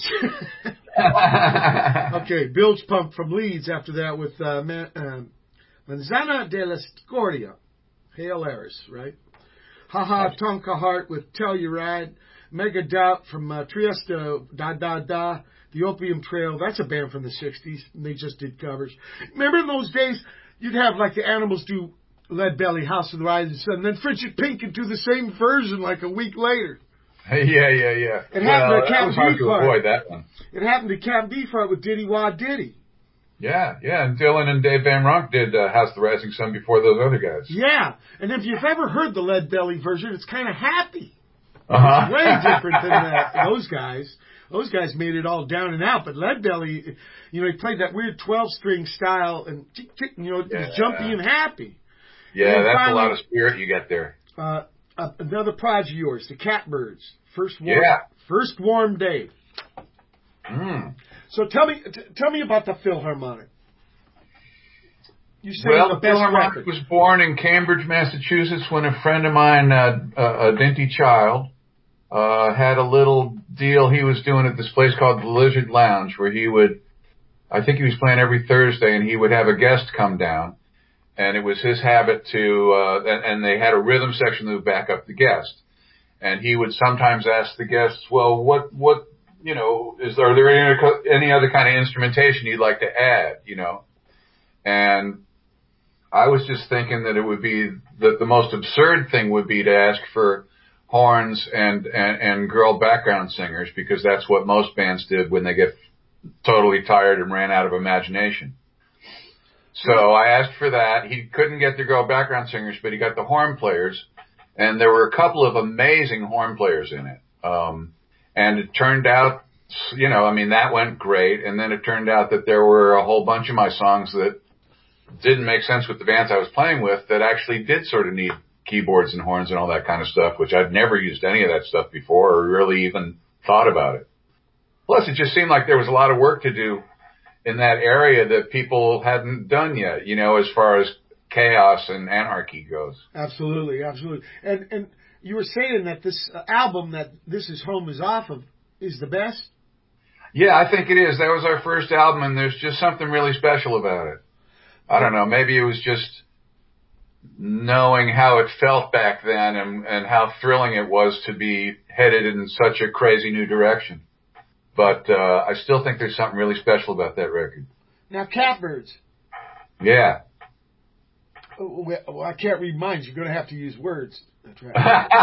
Okay, Bilge Pump from Leeds after that with uh, Man, um, Manzana de la Scordia. Hail Aris, right? Haha Tonka Heart with Tell You Ride. Mega Doubt from uh, Trieste, Da Da Da. The Opium Trail, that's a band from the sixties. And they just did covers. Remember in those days, you'd have like the Animals do Lead Belly, House of the Rising Sun, and then Frigid Pink would do the same version like a week later. yeah, yeah, yeah. It well, happened to that Captain was hard to Beefheart. avoid that one. It happened to Captain Beefheart with Diddy Wah Diddy. Yeah, yeah. And Dylan and Dave Van Ronk did uh, House of the Rising Sun before those other guys. Yeah, and if you've ever heard the Lead Belly version, it's kind of happy. Uh-huh. Way different than that, those guys. Those guys made it all down and out, but Lead Belly, you know, he played that weird twelve-string style, and tick, tick, you know, it was Yeah. jumpy and happy. Yeah, And that's finally, a lot of spirit you get there. Uh, uh, another project of yours, the Catbirds. First warm, Yeah. first warm day. Mm. So tell me, t- tell me about the Philharmonic. You say Well, the the best Philharmonic record. was born in Cambridge, Massachusetts, when a friend of mine, uh, uh, a Dinty Child, uh, had a little deal he was doing at this place called the Lizard Lounge, where he would, I think he was playing every Thursday, and he would have a guest come down, and it was his habit to, uh, and, and they had a rhythm section that would back up the guest, and he would sometimes ask the guests, well, what, what, you know, is there, are there any, any other kind of instrumentation you'd like to add, you know, and I was just thinking that it would be that the most absurd thing would be to ask for horns and, and, and girl background singers, because that's what most bands did when they get totally tired and ran out of imagination. So I asked for that. He couldn't get the girl background singers, but he got the horn players, and there were a couple of amazing horn players in it. Um, and it turned out, you know, I mean, that went great. And then it turned out that there were a whole bunch of my songs that didn't make sense with the bands I was playing with that actually did sort of need keyboards and horns and all that kind of stuff, which I'd never used any of that stuff before or really even thought about it. Plus, it just seemed like there was a lot of work to do in that area that people hadn't done yet, you know, as far as chaos and anarchy goes. Absolutely, absolutely. And and you were saying that this uh, album that This Is Home is off of is the best? Yeah, I think it is. That was our first album, and there's just something really special about it. I don't know. Maybe it was just knowing how it felt back then and, and how thrilling it was to be headed in such a crazy new direction. But uh, I still think there's something really special about that record. Now, Catbirds. Yeah. Oh, well, I can't read minds. You're going to have to use words. That's right.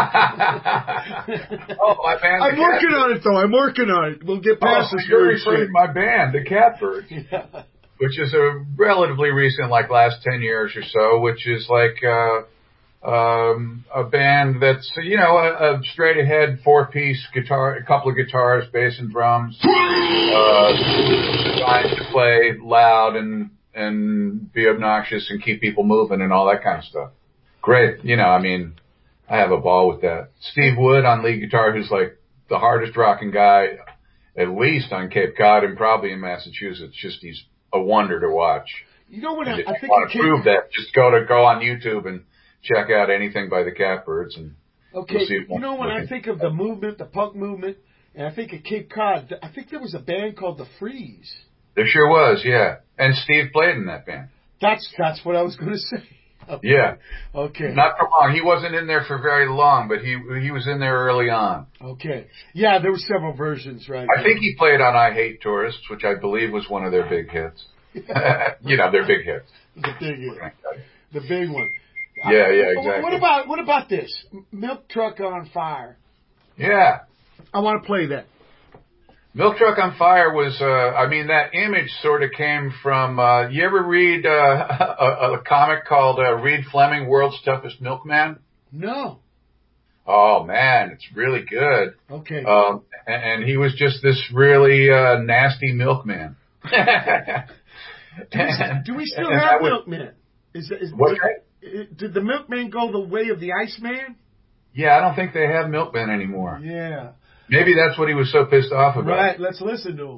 Oh, my band. I'm working on it, though. I'm working on it. We'll get past Oh, this you're word referring shit. to my band, the Catbirds. Yeah. Which is a relatively recent, like last ten years or so, which is like uh, um, a band that's, you know, a, a straight ahead four piece guitar, a couple of guitars, bass and drums, uh, designed to play loud and and be obnoxious and keep people moving and all that kind of stuff. Great, you know, I mean, I have a ball with that. Steve Wood on lead guitar, who's like the hardest rocking guy, at least on Cape Cod and probably in Massachusetts. Just he's a wonder to watch. You know what? And I, if I you think want it to came, prove that, just go to go on YouTube and check out anything by the Catbirds, and Okay, you'll see you know when I looking. think of the movement, the punk movement, and I think of Cape Cod, I think there was a band called the Freeze. There sure was, yeah. And Steve played in that band. That's that's what I was going to say. Okay. Yeah. Okay. Not for long. He wasn't in there for very long, but he he was in there early on. Okay. Yeah, there were several versions, right? I think he played on I Hate Tourists, which I believe was one of their big hits. You know, their big hits. the big one. The big one. Yeah, yeah, Uh, exactly. What about what about this? Milk Truck on Fire. Yeah. I want to play that. Milk Truck on Fire was, uh, I mean, that image sort of came from, uh, you ever read uh, a, a comic called uh, Reed Fleming, World's Toughest Milkman? No. Oh man, it's really good. Okay. Um, and, and he was just this really uh, nasty milkman. do, we, do we still And have would, milkmen? Is, is, what? is, did the milkman go the way of the Iceman? Yeah, I don't think they have milkmen anymore. Yeah. Maybe that's what he was so pissed off about. Right. Let's listen to him.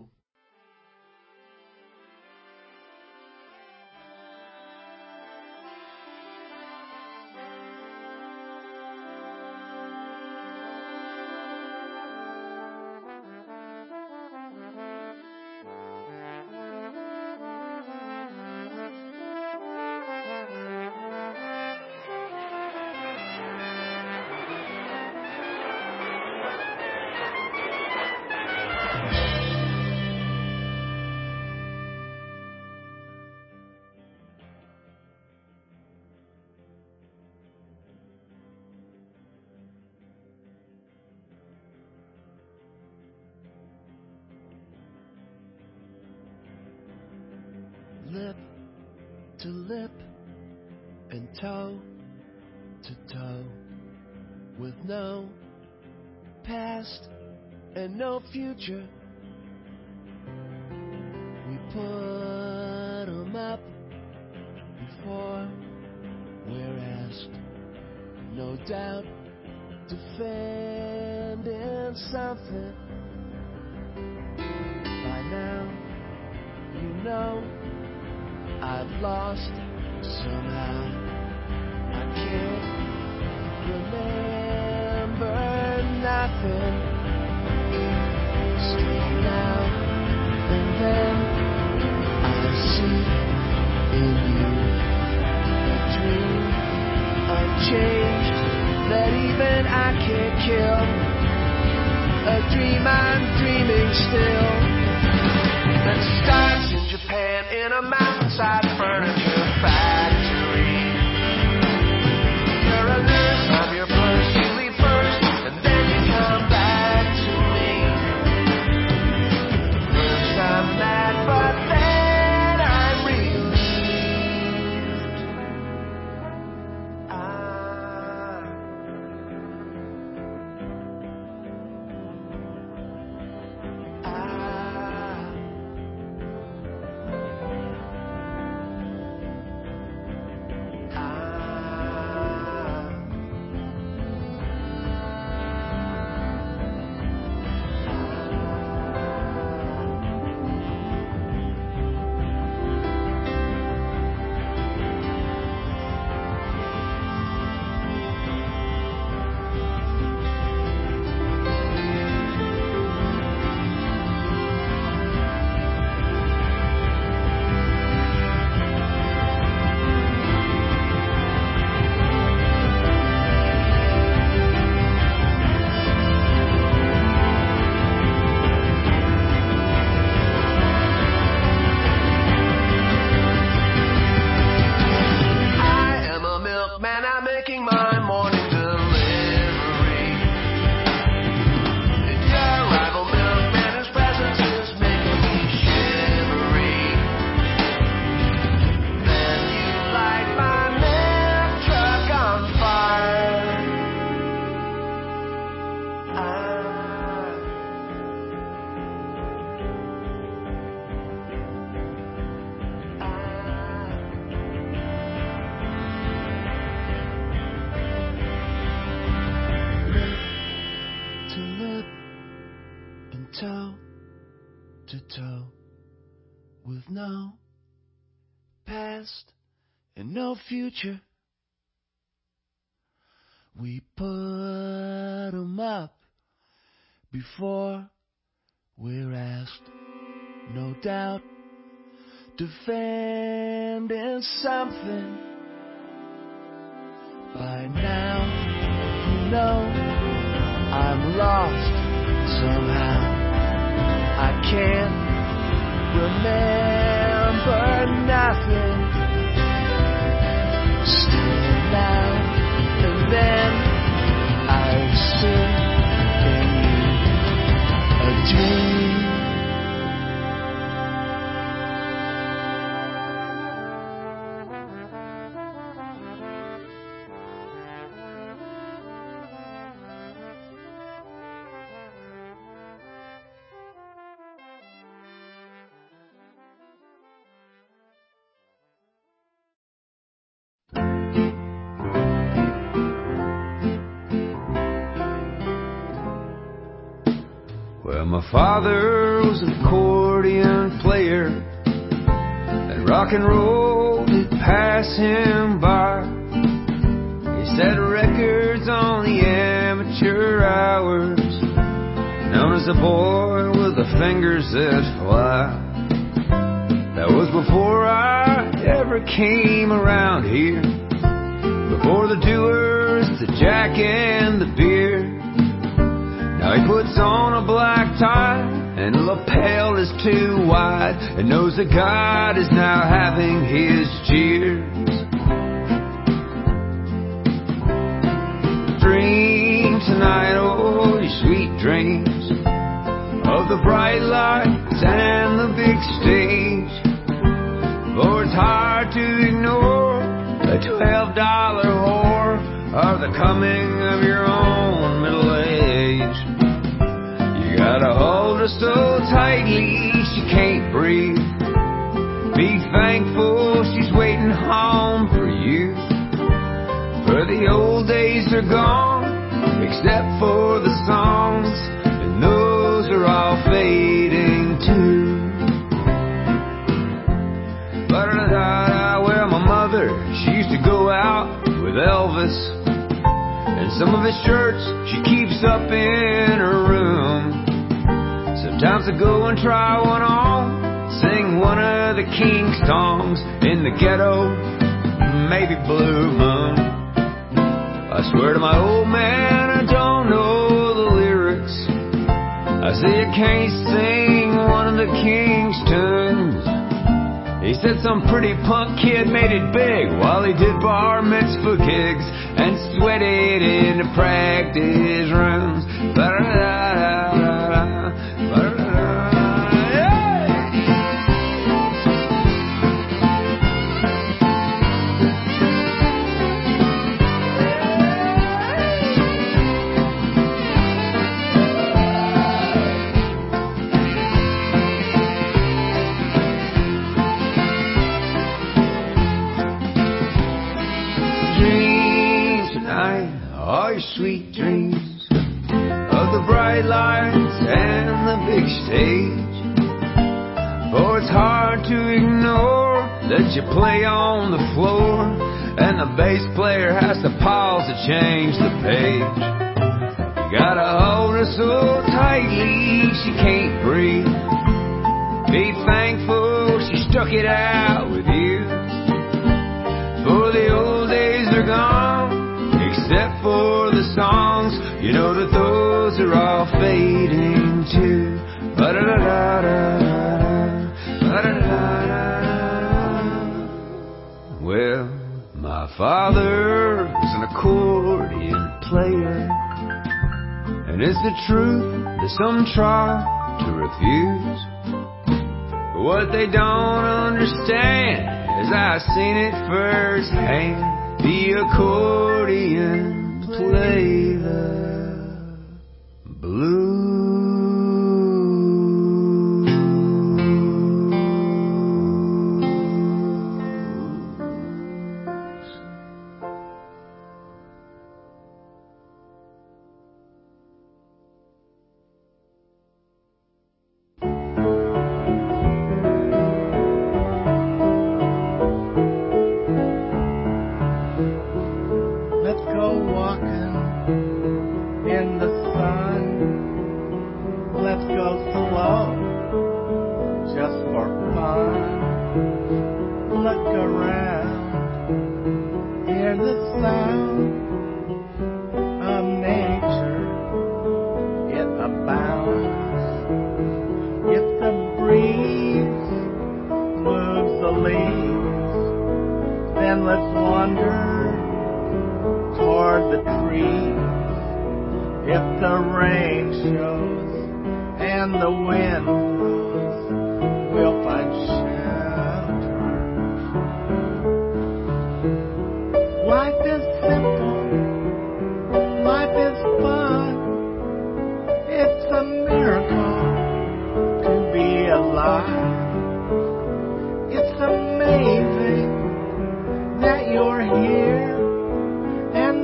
Lip to lip and toe to toe, with no past and no future. We put 'em up before we're asked, no doubt defending something. By now, you know I've lost somehow. I can't remember nothing. Still now and then I see in you a dream of change that even I can't kill. A dream I'm dreaming still, that starts in Japan in a mountainside furniture factory. You're a nurse, I'm your first, you leave first, and then you come back to me. First I'm mad, but then I'm relieved. Ah. Toe to toe, with no past and no future. We put 'em up before we're asked, no doubt defending something. By now, you know I'm lost somehow. I can't remember nothing. Still now and then I see in you a dream. My father was an accordion player, and rock and roll did pass him by. He set records on the amateur hours, known as the boy with the fingers that fly. That was before I ever came around here, before the doers, the jack and the beer. Now he puts on a black tie and a lapel is too wide, and knows that God is now having his jeers. Dream tonight, oh, you sweet dreams of the bright lights and the big stage. For it's hard to ignore a twelve dollar whore or the coming of your own middle age. You gotta hold her so tightly she can't breathe. Be thankful she's waiting home for you. For the old days are gone, except for the songs, and those are all fading too. Ba-da-da-da, well, my mother, she used to go out with Elvis, and some of his shirts she keeps up in her room. Sometimes I go and try one on, sing one of the King's songs in the ghetto, maybe Blue Moon. I swear to my old man I don't know the lyrics. I say I can't sing one of the King's tunes. He said some pretty punk kid made it big while he did bar mitzvah gigs and sweated in the practice rooms. Ba-da-da-da-da-da, ba-da-da-da. All your sweet dreams of the bright lights and the big stage. For it's hard to ignore that you play on the floor and the bass player has to pause to change the page. You gotta hold her so tightly she can't breathe. Be thankful she stuck it out with you. For the old days are gone, except for the songs, you know that those are all fading too. Ba-da-da-da-da, ba-da-da-da. Well, my father was an accordion player, and it's the truth that some try to refuse. But what they don't understand is I've seen it firsthand. The accordion play the blues.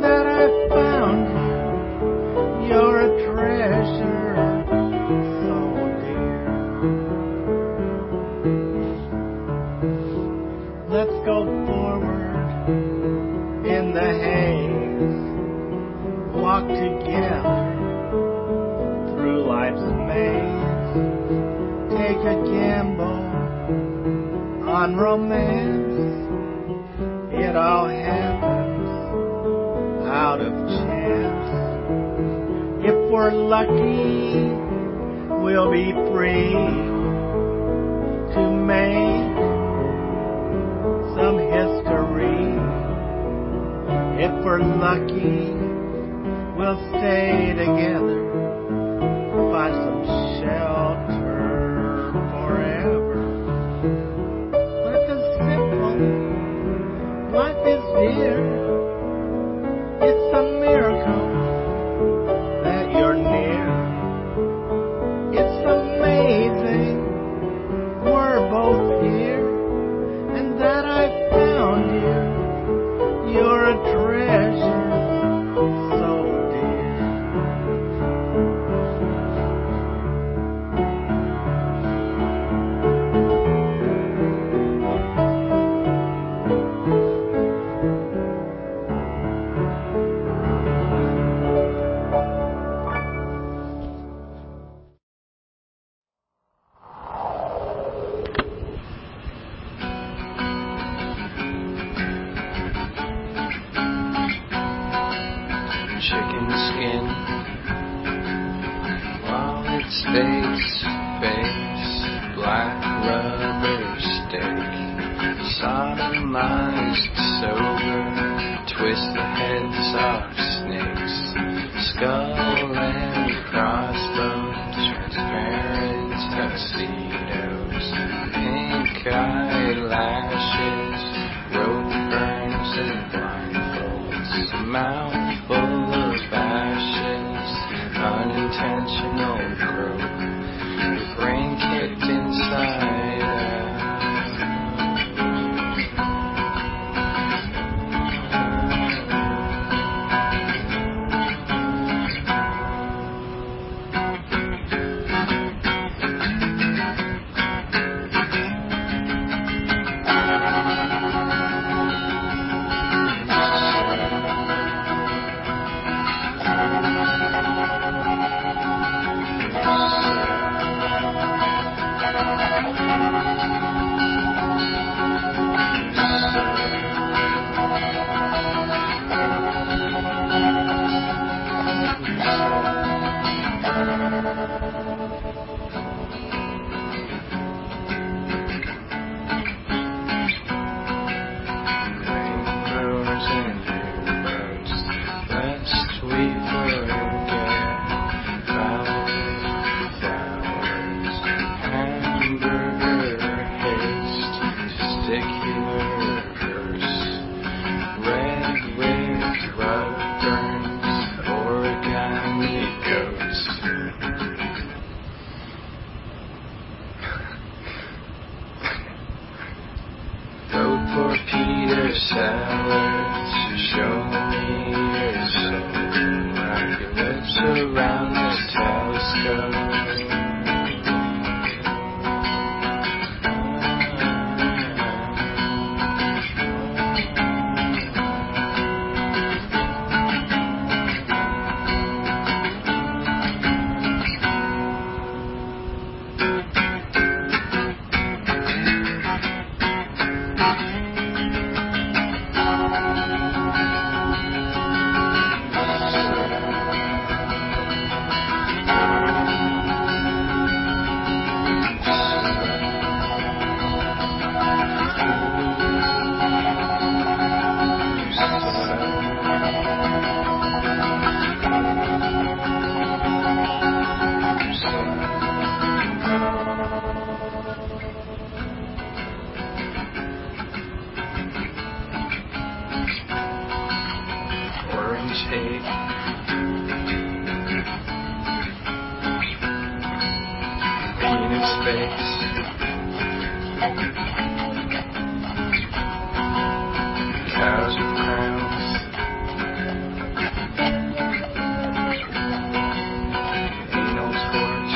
You're a treasure so walk together through life's maze. Take a gamble on romance. It all happens out of chance. If we're lucky, we'll be free to make some history. If we're lucky, we'll stay together, find some shelter forever. Life is simple, life is dear. It's a miracle that you're near. It's amazing we're both here, and that I found you. You're a treasure so dear. Chicken skin while it stays face, black rubber steak, sodomized sober, twist the heads off snakes, skull and crossbones, transparent tuxedos, pink eyelashes, rope burns and blindfolds, mouthful unintentional growth, your brain kicked inside salads, show me your soul, wrap your lips around this telescope. Take peanut space, cows with crowns, anal torch,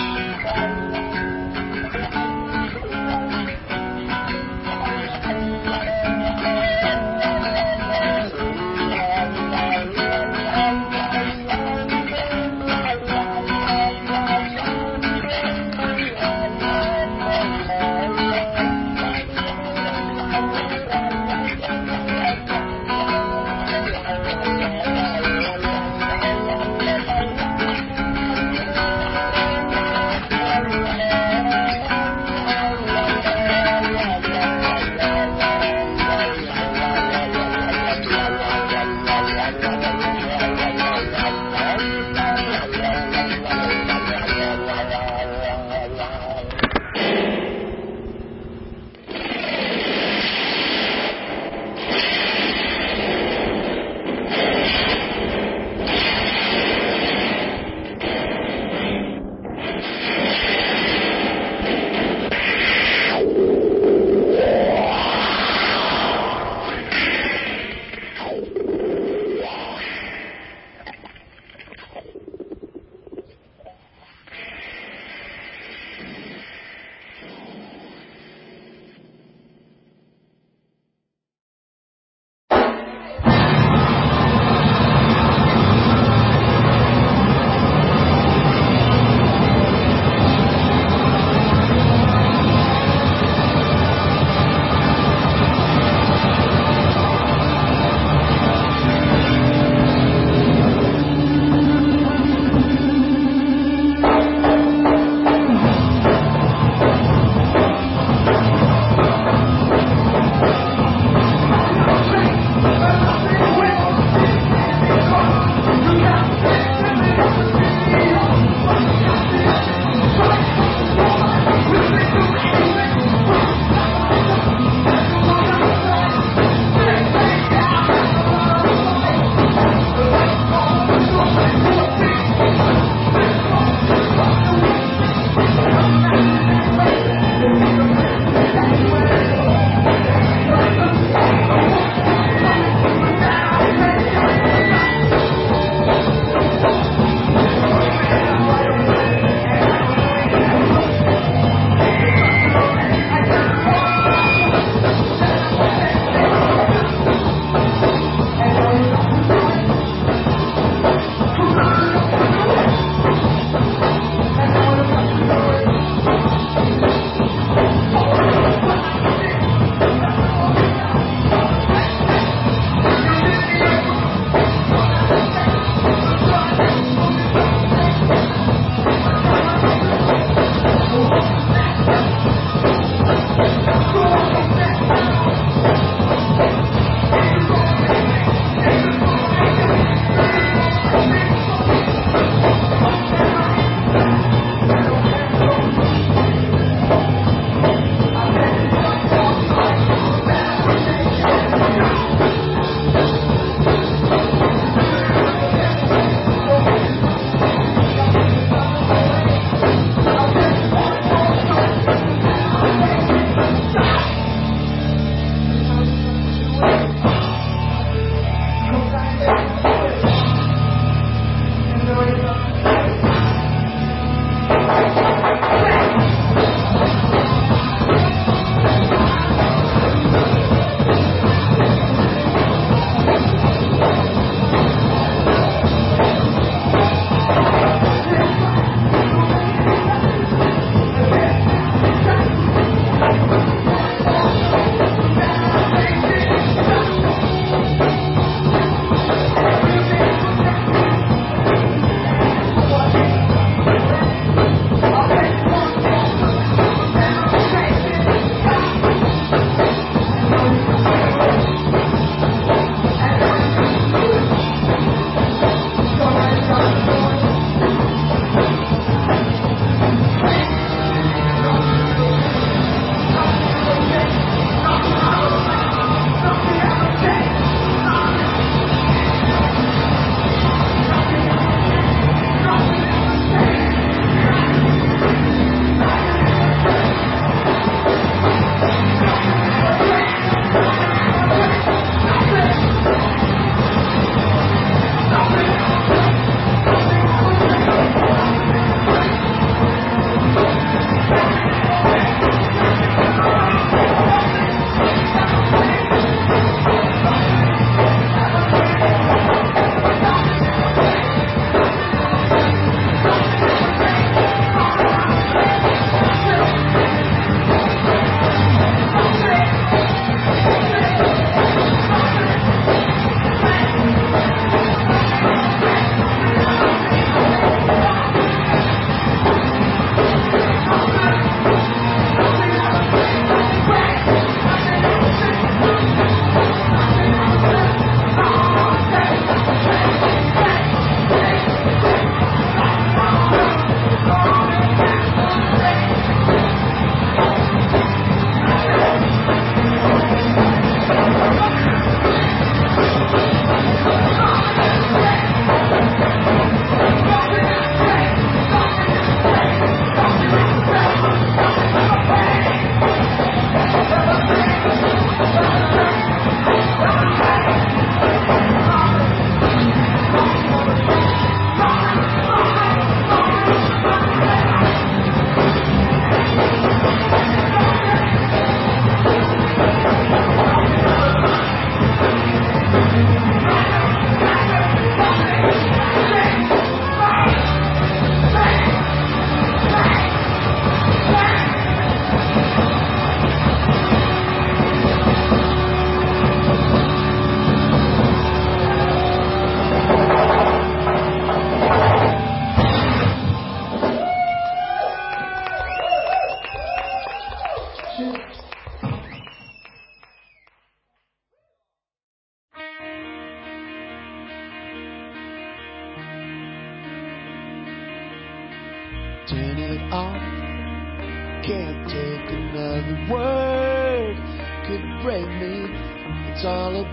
turn it off. Can't take another word, could break me. It's all a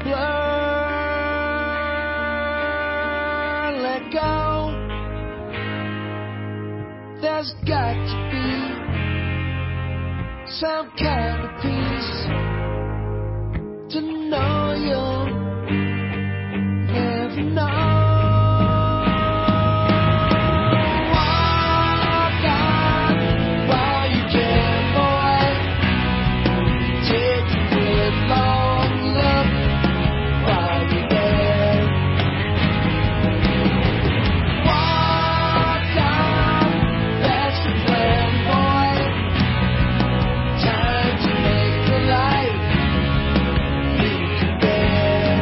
blur. Let go. There's got to be some kind of peace to know you'll never know. Walk on while you can, boy. Take a good long look while you're there. Walk on, that's the plan, boy. Time to make the life you can bear.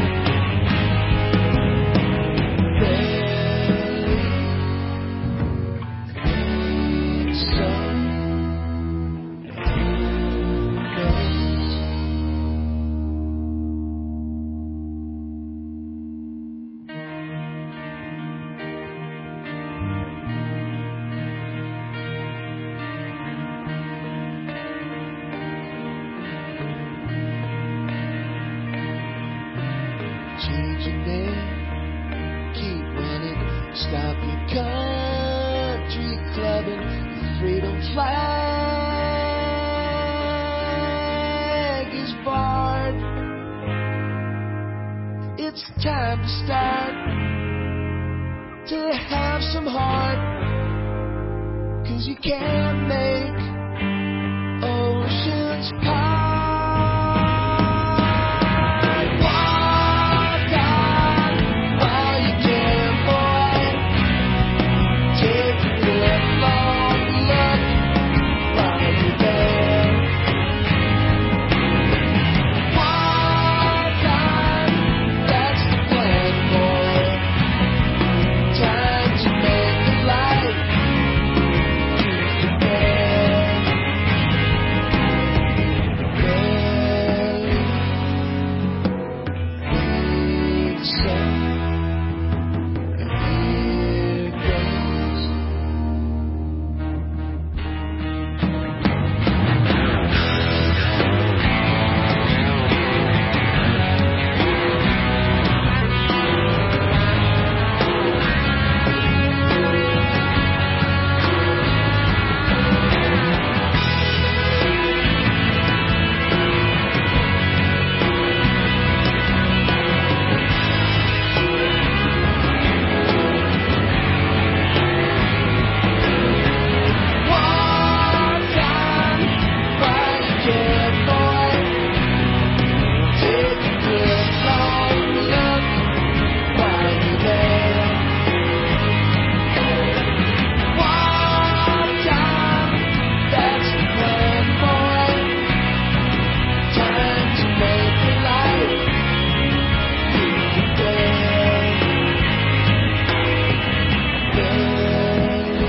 Barely so. Change your name, keep running, stop your country clubbing, your freedom flag is barred. It's time to start to have some heart, 'cause you can't make oceans part. Walk on while you can, boy. Take a good long look while you're there. Walk on, that's the plan, boy. Time to make the life you can bear. Barely need some, and here goes. Walk on while you can, boy. Take a good long look while you're there. Walk on, that's the plan, boy. Time to make the life you can bear. Barely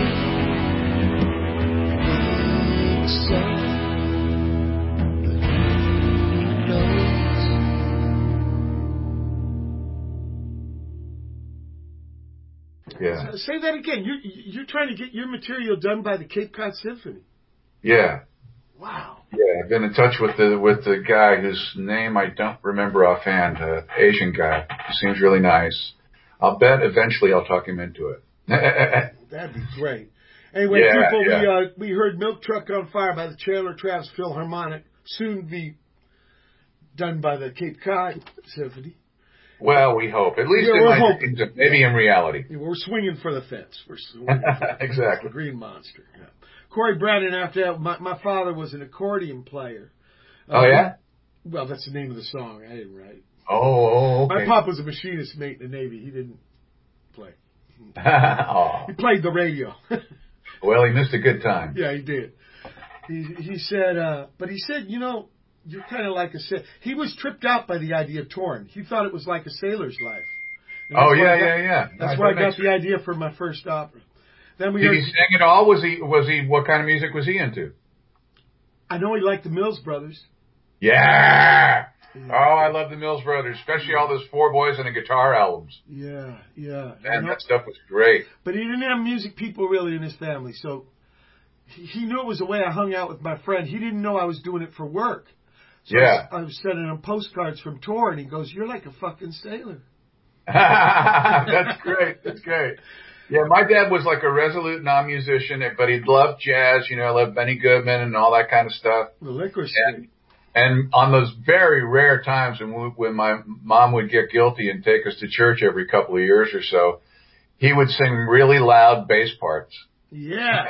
think so, but who knows? Yeah. Say that again. You're, you're trying to get your material done by the Cape Cod Symphony. Yeah. Wow. Yeah, I've been in touch with the with the guy whose name I don't remember offhand, uh, Asian guy. He seems really nice. I'll bet eventually I'll talk him into it. That'd be great. Anyway, Yeah, people, we yeah. uh, we heard Milk Truck on Fire by the Chandler Travis Philharmonic, soon be done by the Cape Cod Symphony. Well, we hope. At least Yeah, in we're my hoping. dreams, maybe in reality. Yeah, we're swinging for the fence. We're swinging for the Exactly. the Green Monster. Yeah. Corey Brandon, after that, my, my father was an accordion player. Uh, Oh, yeah? Well, that's the name of the song. I didn't write it. Oh, oh, okay. My pop was a machinist mate in the Navy. He didn't play. Oh. He played the radio. Well, he missed a good time. Yeah, he did. He he said, uh, but he said, you know, you're kind of like a sa-. He was tripped out by the idea of touring. He thought it was like a sailor's life. And Oh, that's why yeah, I got- yeah, yeah. That's No, where I that got makes the idea for my first opera. Then we Did heard, he sing at all? Was he, was he, what kind of music was he into? I know he liked the Mills Brothers. Yeah. Oh, I love the Mills Brothers, especially all those Four Boys and a Guitar albums. Yeah, yeah. Man, No, that stuff was great. but he didn't have music people really in his family. So he, he knew it was the way I hung out with my friend. He didn't know I was doing it for work. So Yeah. I was, I was sending him postcards from tour, and he goes, "You're like a fucking sailor." That's great. That's great. Yeah, my dad was like a resolute non-musician, but he loved jazz, you know, loved Benny Goodman and all that kind of stuff. The Licorice And, Stick. and on those very rare times when we, when my mom would get guilty and take us to church every couple of years or so, he would sing really loud bass parts. Yeah.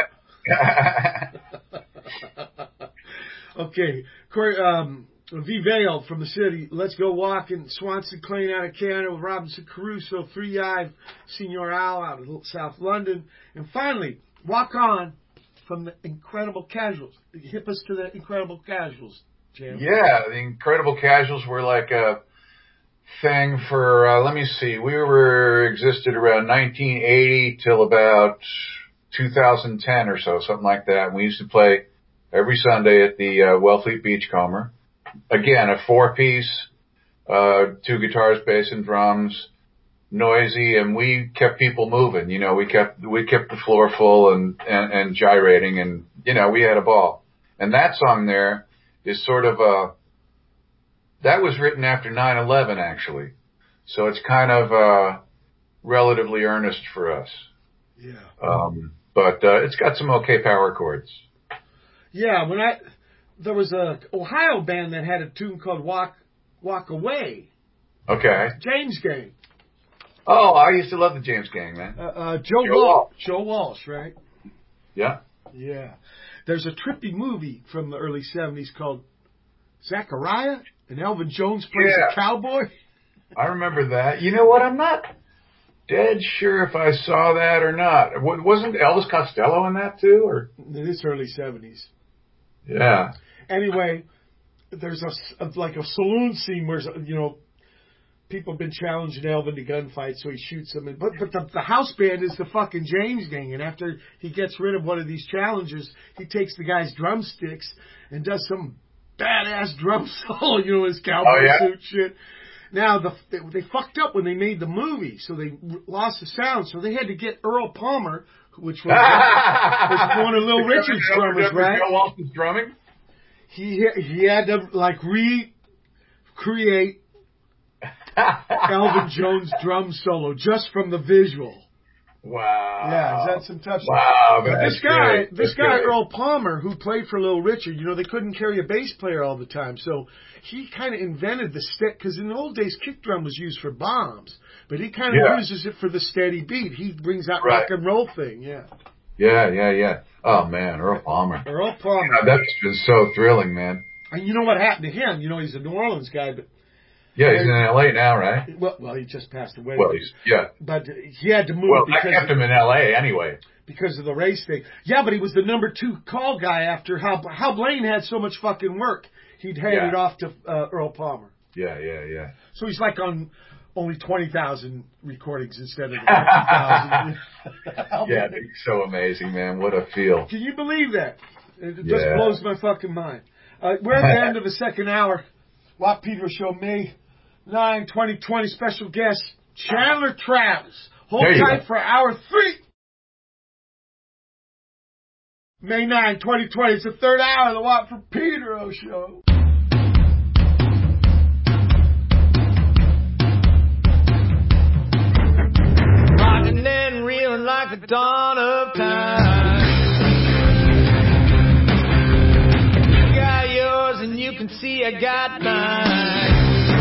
Okay. Corey, um, V-Vale from the city. Let's Go Walking. Swanson Klein out of Canada with Robinson Crusoe. Three Eye, Senior Owl out of South London. And finally, Walk On from the Incredible Casuals. Hip us to the Incredible Casuals, Jam. Yeah, the Incredible Casuals were like a thing for, uh, let me see, we were existed around nineteen eighty till about two thousand ten or so, something like that. And we used to play every Sunday at the uh, Wellfleet Beachcomber. Again, a four-piece, uh, two guitars, bass, and drums, noisy, and we kept people moving. You know, we kept we kept the floor full and, and, and gyrating, and, you know, we had a ball. And that song there is sort of a, that was written after nine eleven, actually. So it's kind of uh, relatively earnest for us. Yeah. Um, but uh, it's got some okay power chords. Yeah, when I... There was a Ohio band that had a tune called Walk Walk Away. Okay. James Gang. Oh, I used to love the James Gang, man. Uh, uh, Joe, Joe Walsh. Walsh. Joe Walsh, right? Yeah. Yeah. There's a trippy movie from the early seventies called Zachariah, and Elvin Jones plays Yeah. a cowboy. I remember that. You know what? I'm not dead sure if I saw that or not. W- Wasn't Elvis Costello in that too? Or It is early seventies. yeah. Anyway, there's a, s- a- like a saloon scene where, you know, people have been challenging Elvin to gunfights, so he shoots them. And, but but the, the house band is the fucking James Gang, and after he gets rid of one of these challengers, he takes the guy's drumsticks and does some badass drum solo, you know, his cowboy Oh, yeah? suit shit. Now, the, they, they fucked up when they made the movie, so they lost the sound, so they had to get Earl Palmer, which was, was one of Little Richard's drummers, right? Joe Walsh's drumming? He he had to like recreate Elvin Jones' drum solo just from the visual. Wow. Yeah, is that some tough stuff? Wow, But that's this guy, great. this That's guy great. Earl Palmer, who played for Little Richard, you know, they couldn't carry a bass player all the time, so he kind of invented the stick. Because in the old days, kick drum was used for bombs, but he kind of Yeah. uses it for the steady beat. He brings that Right. rock and roll thing. Yeah, Yeah, yeah, yeah. Oh man, Earl Palmer. Earl Palmer. God, that's been so thrilling, man. And you know what happened to him? You know, he's a New Orleans guy, but Yeah, he's in L A now, right? well, well, he just passed away. Well, he's yeah. But he had to move Well, I because kept him in L A anyway. because of the race thing. Yeah, but he was the number two call guy after Hal, Hal Blaine had so much fucking work. He'd hand Yeah. it off to uh, Earl Palmer. Yeah, yeah, yeah. So he's like on only twenty thousand recordings instead of the fifty thousand. Yeah, it's so amazing, man. What a feel. Can you believe that? It just Yeah. blows my fucking mind. Uh, we're at the end of the second hour. Watt Pedro Show, May ninth, twenty twenty. Special guest, Chandler Travis. Hold There you tight go. for hour three. May ninth, twenty twenty. It's the third hour of the Watt for Pedro Show. Rocking and reeling like the dawn of time. You got yours and you can see I got mine.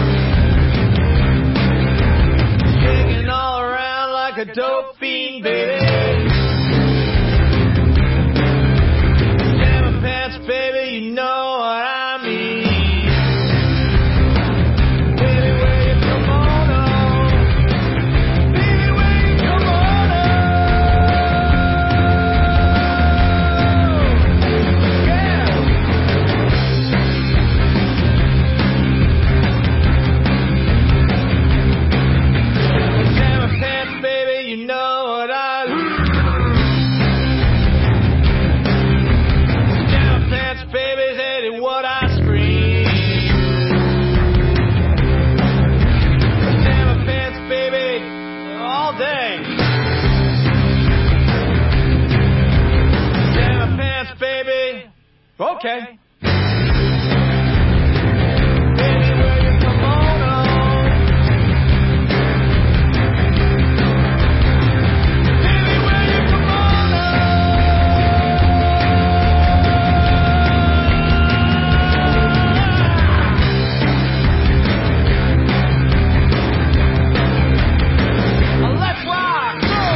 Shaking all around like a dope fiend, baby. Jammin' pants, baby, you know what I mean. Baby, will you come on home? Baby, will you come on home? Yeah. Jammin' pants, baby, you know what I Okay. Baby, will you come on home? Baby, will you come on home? Let's rock.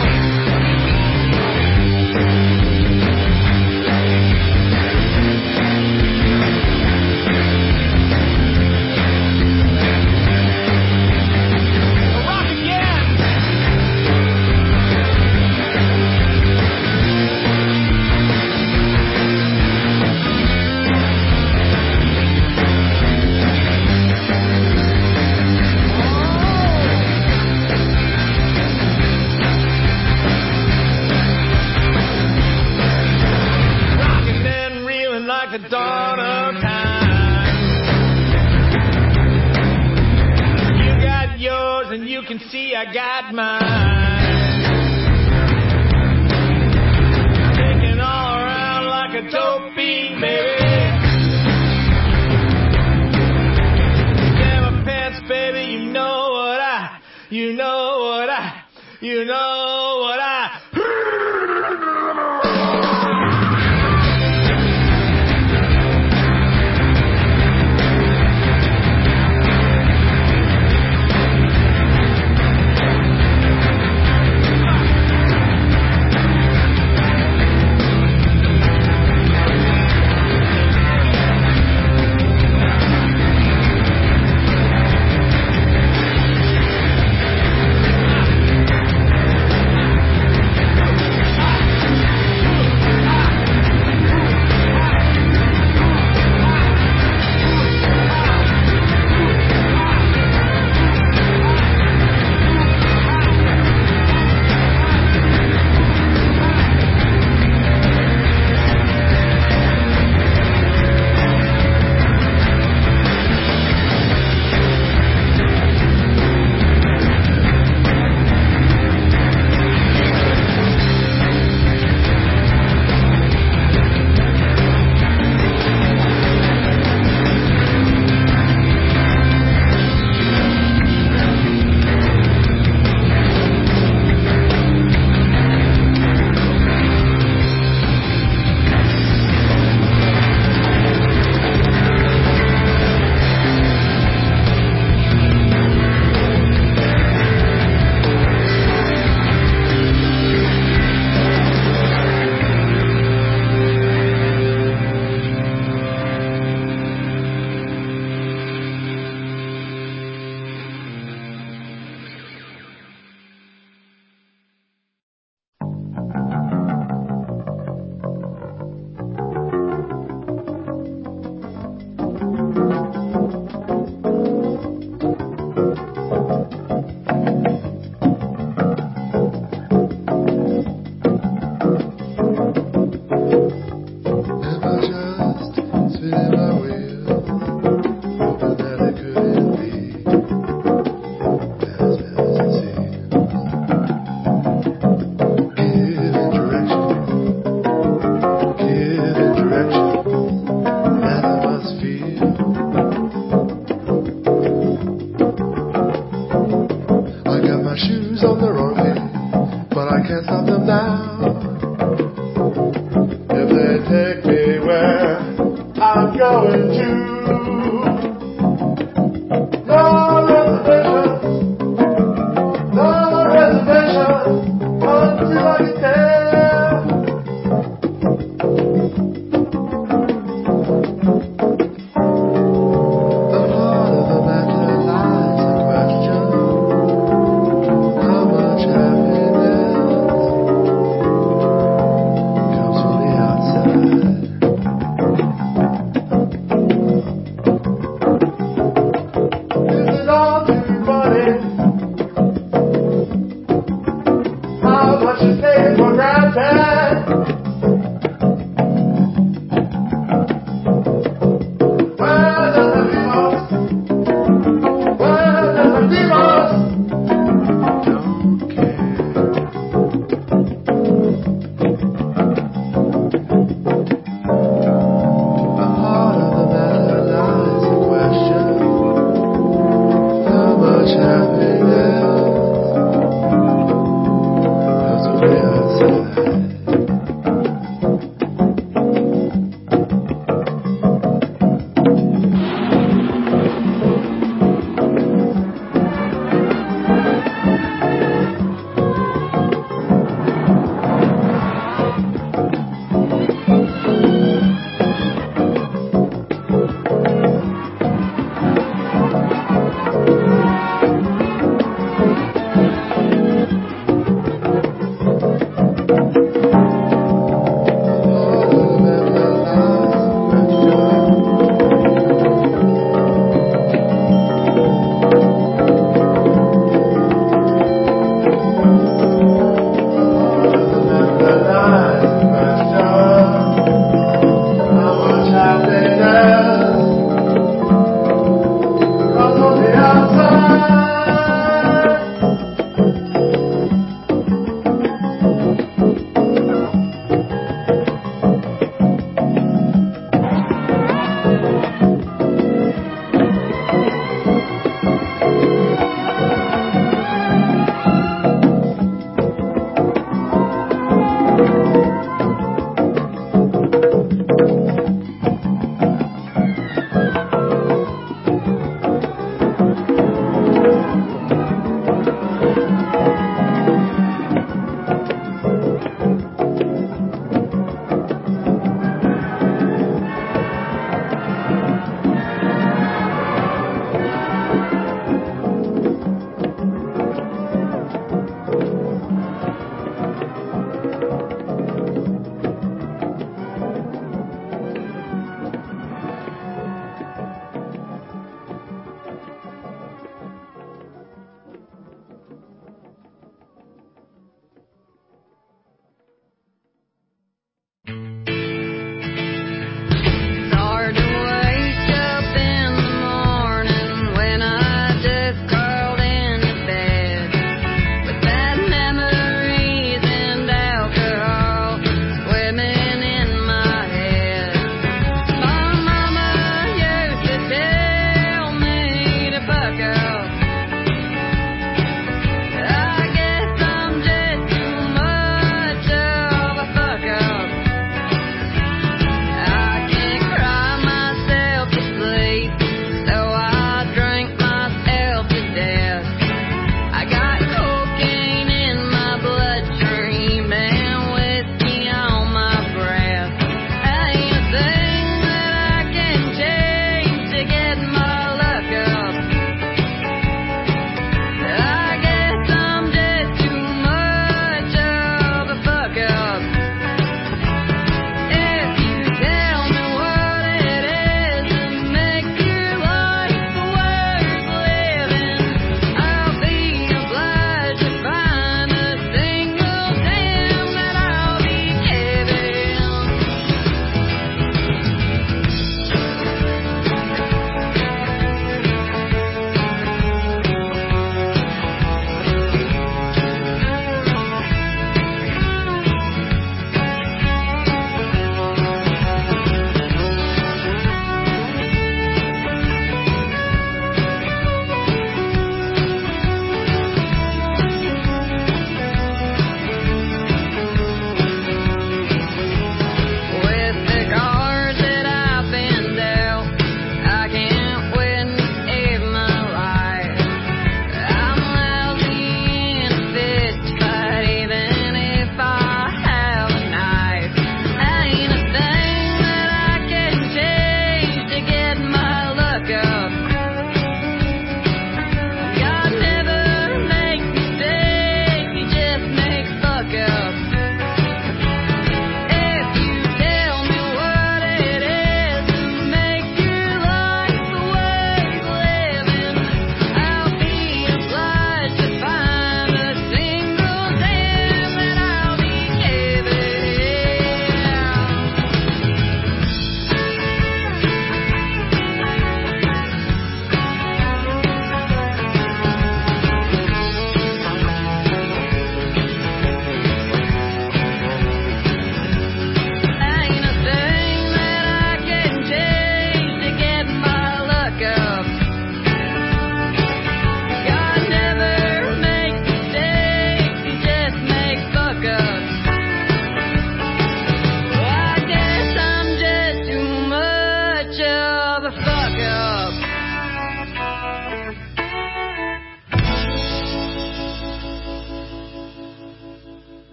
The dawn of time. You got yours and you can see I got mine. Taking all around like a dope beat, baby. Never pants, baby, you know what I, you know what I, you know what I.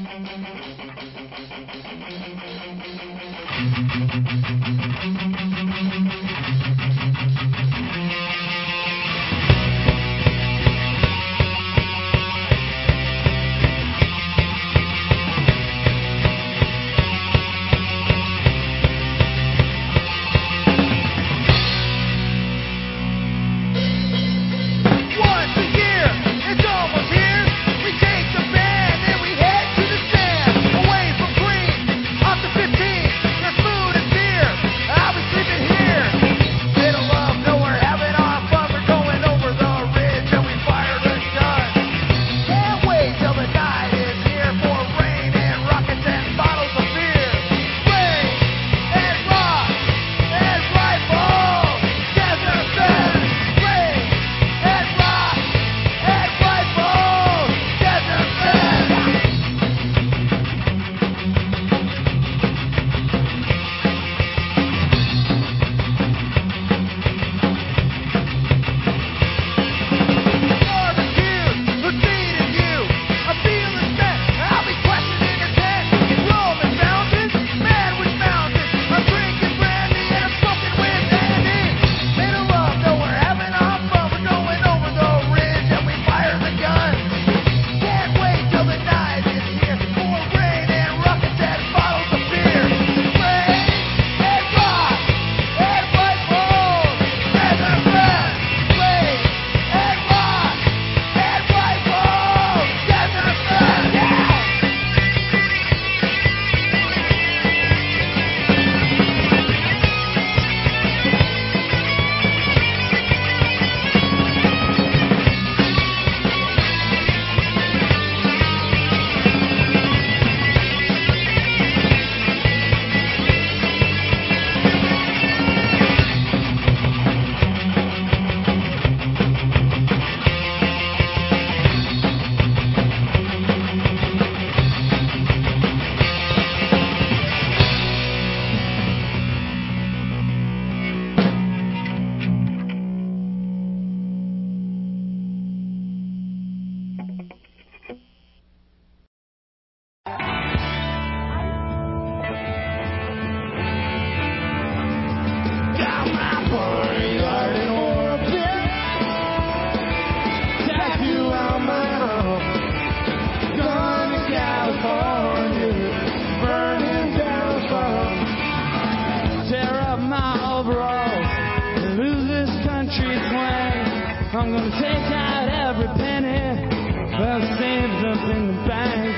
I'm gonna take out every penny that's saved up in the bank.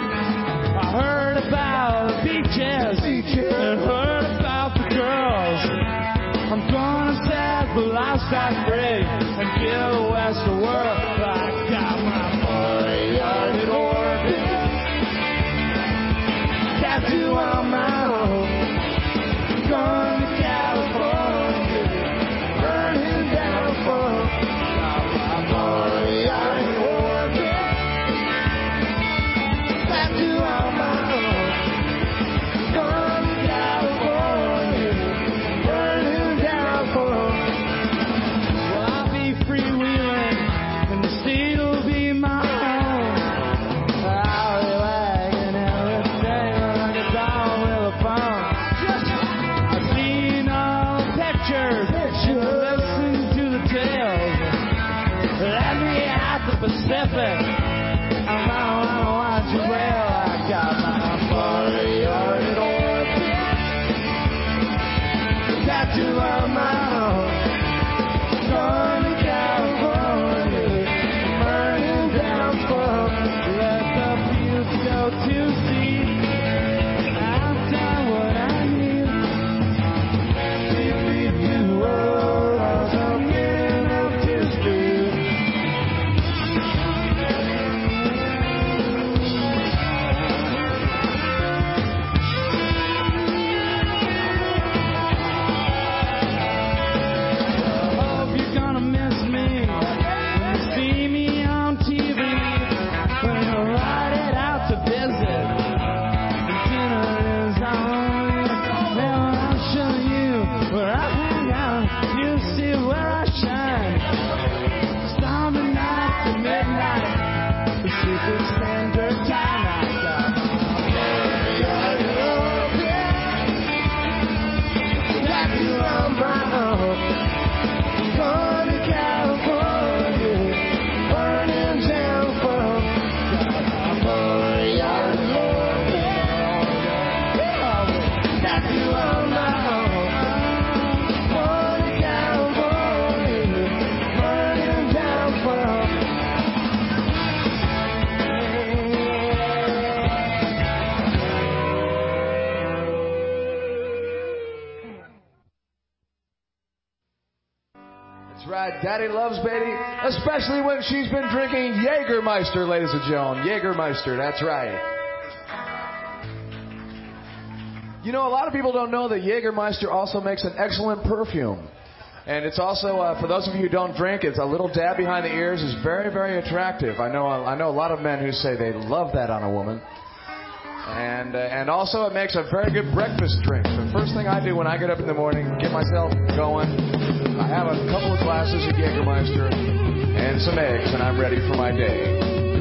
I heard about the beaches, beaches. and heard about the girls. I'm gonna set the lifestyle free and give the West the world. I got my forty-yard orbit tattoo on my own. Going to California, burning down for got my forty-yard orbit tattoo on my own. Going to California, burning down for. Well, I'll be freewheeling and the state will be my home. I'll be wagging everything like a dog with a bone. I've seen all the pictures, listened to the tales. Let me out the Pacific. I'm out, I don't want you well. I got my forty-yard orbit tattoo on my own. Going to California, burning down for. Let the fields go to sea. I've done what I need. Leave the world as I'm getting up to speed. I hope you're gonna miss me when you see me on T V. When you ride it out to visit, and dinner is on. Then I'll show you where I hang out. You see where I shine. Stormy night to midnight, Pacific Standard Time. I got right. Daddy loves Betty, especially when she's been drinking Jägermeister, ladies and gentlemen. Jägermeister, that's right. You know, a lot of people don't know that Jägermeister also makes an excellent perfume. And it's also, uh, for those of you who don't drink, it's a little dab behind the ears. It's very, very attractive. I know I know a lot of men who say they love that on a woman. And uh, and also it makes a very good breakfast drink. The first thing I do when I get up in the morning, get myself going, I have a couple of glasses of Jägermeister and some eggs, and I'm ready for my day.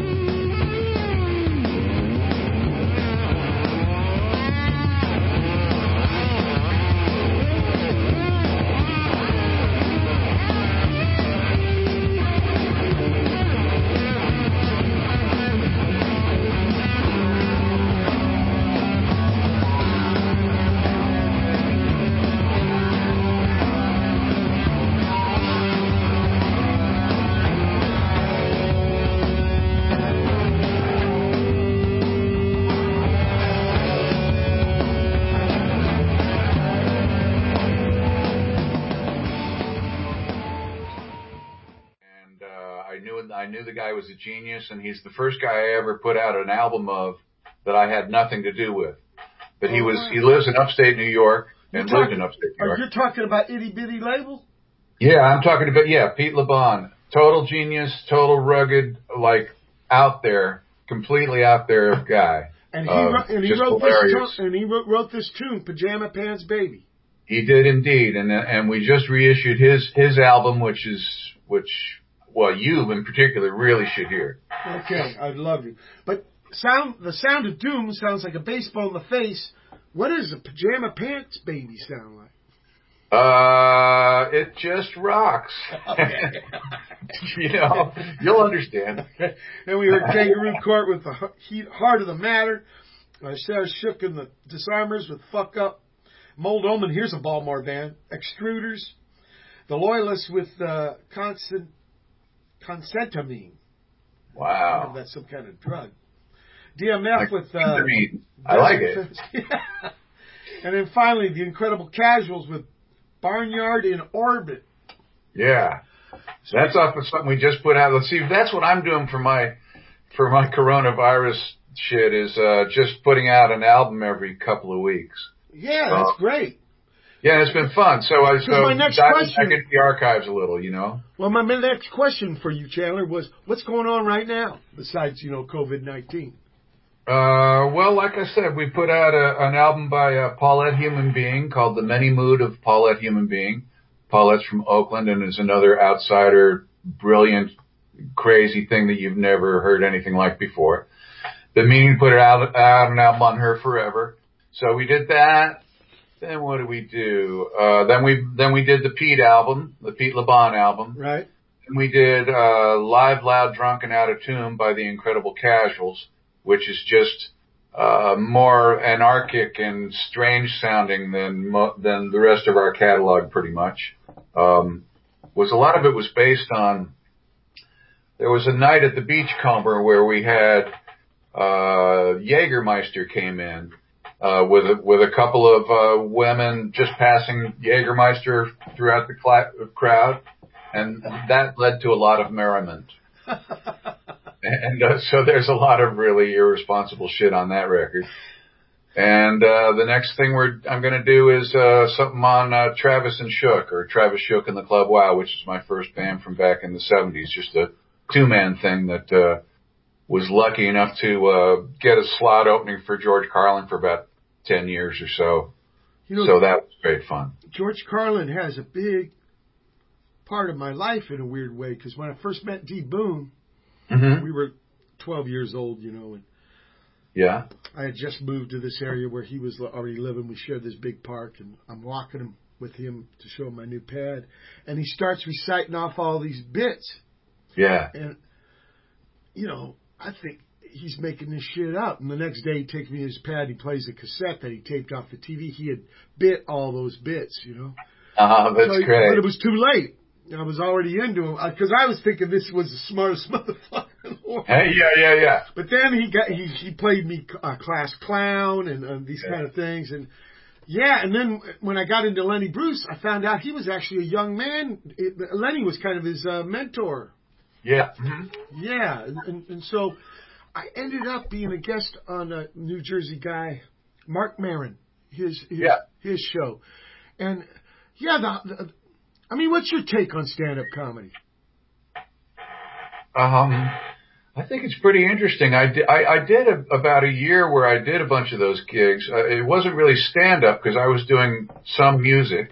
I knew the guy was a genius, and he's the first guy I ever put out an album of that I had nothing to do with. But he was he lives in upstate New York and lived in upstate New York. Are you talking about Itty Bitty Label? Yeah, I'm talking about, yeah, Pete LeBon. Total genius, total rugged, like out there, completely out there guy. And he, uh, wrote, and he wrote this tune, and he wrote, wrote this tune, Pajama Pants Baby. He did indeed, and and we just reissued his his album, which is which. Well, you in particular really should hear. Okay, I'd love you. But sound the sound of doom sounds like a baseball in the face. What does a Pajama Pants Baby sound like? Uh, it just rocks. Okay. You know, you'll understand. And we heard Kangaroo Court with the Heart of the Matter. I Sarah Shook and the Disarmers with Fuck Up. Mold Omen, here's a Baltimore band. Extruders. The Loyalists with uh, Constant. Consentamine. Wow. That's some kind of drug. D M F like with... Uh, I like it. Yeah. And then finally, the Incredible Casuals with Barnyard in Orbit. Yeah. So that's off of something we just put out. Let's see, that's what I'm doing for my for my coronavirus shit is uh, just putting out an album every couple of weeks. Yeah, that's uh, great. Yeah, it's been fun. So I so my next diving question, back into the archives a little, you know. Well, my next question for you, Chandler, was what's going on right now besides, you know, COVID nineteen? Uh, well, like I said, we put out a, an album by uh, Paulette Human Being called The Many Mood of Paulette Human Being. Paulette's from Oakland and is another outsider, brilliant, crazy thing that you've never heard anything like before. The Meaning put out, out an album on Her Forever. So we did that. Then what did we do? Uh, then we then we did the Pete album, the Pete LeBon album. Right. And we did uh, Live, Loud, Drunk, and Out of Tune by the Incredible Casuals, which is just uh, more anarchic and strange sounding than mo- than the rest of our catalog, pretty much. Um, was a lot of it was based on. There was a night at the Beachcomber where we had uh, Jägermeister came in. Uh, with a, with a couple of, uh, women just passing Jägermeister throughout the cl- crowd. And that led to a lot of merriment. And, uh, so there's a lot of really irresponsible shit on that record. And, uh, the next thing we're, I'm gonna do is, uh, something on, uh, Travis and Shook, or Travis Shook and the Club Wow, which is my first band from back in the seventies. Just a two-man thing that, uh, was lucky enough to uh, get a slot opening for George Carlin for about ten years or so. You know, so that was great fun. George Carlin has a big part of my life in a weird way, because when I first met D. Boone, mm-hmm. we were twelve years old, you know, and yeah, I had just moved to this area where he was already living. We shared this big park, and I'm walking him with him to show him my new pad, and he starts reciting off all these bits. Yeah. And, you know, I think he's making this shit up. And the next day he takes me his pad, he plays a cassette that he taped off the T V. He had bit all those bits, you know. Oh, that's so he, great. But it was too late. I was already into him, because I was thinking this was the smartest motherfucker in the world. Hey, yeah, yeah, yeah. But then he got he, he played me uh, Class Clown and uh, these yeah. kind of things. And Yeah, and then when I got into Lenny Bruce, I found out he was actually a young man. It, Lenny was kind of his uh, mentor. Yeah. Mm-hmm. Yeah, and, and, and so I ended up being a guest on a New Jersey guy, Mark Maron, his his, Yeah. his show. And, yeah, the, the, I mean, what's your take on stand-up comedy? Um, I think it's pretty interesting. I did, I, I did a, about a year where I did a bunch of those gigs. Uh, it wasn't really stand-up because I was doing some music.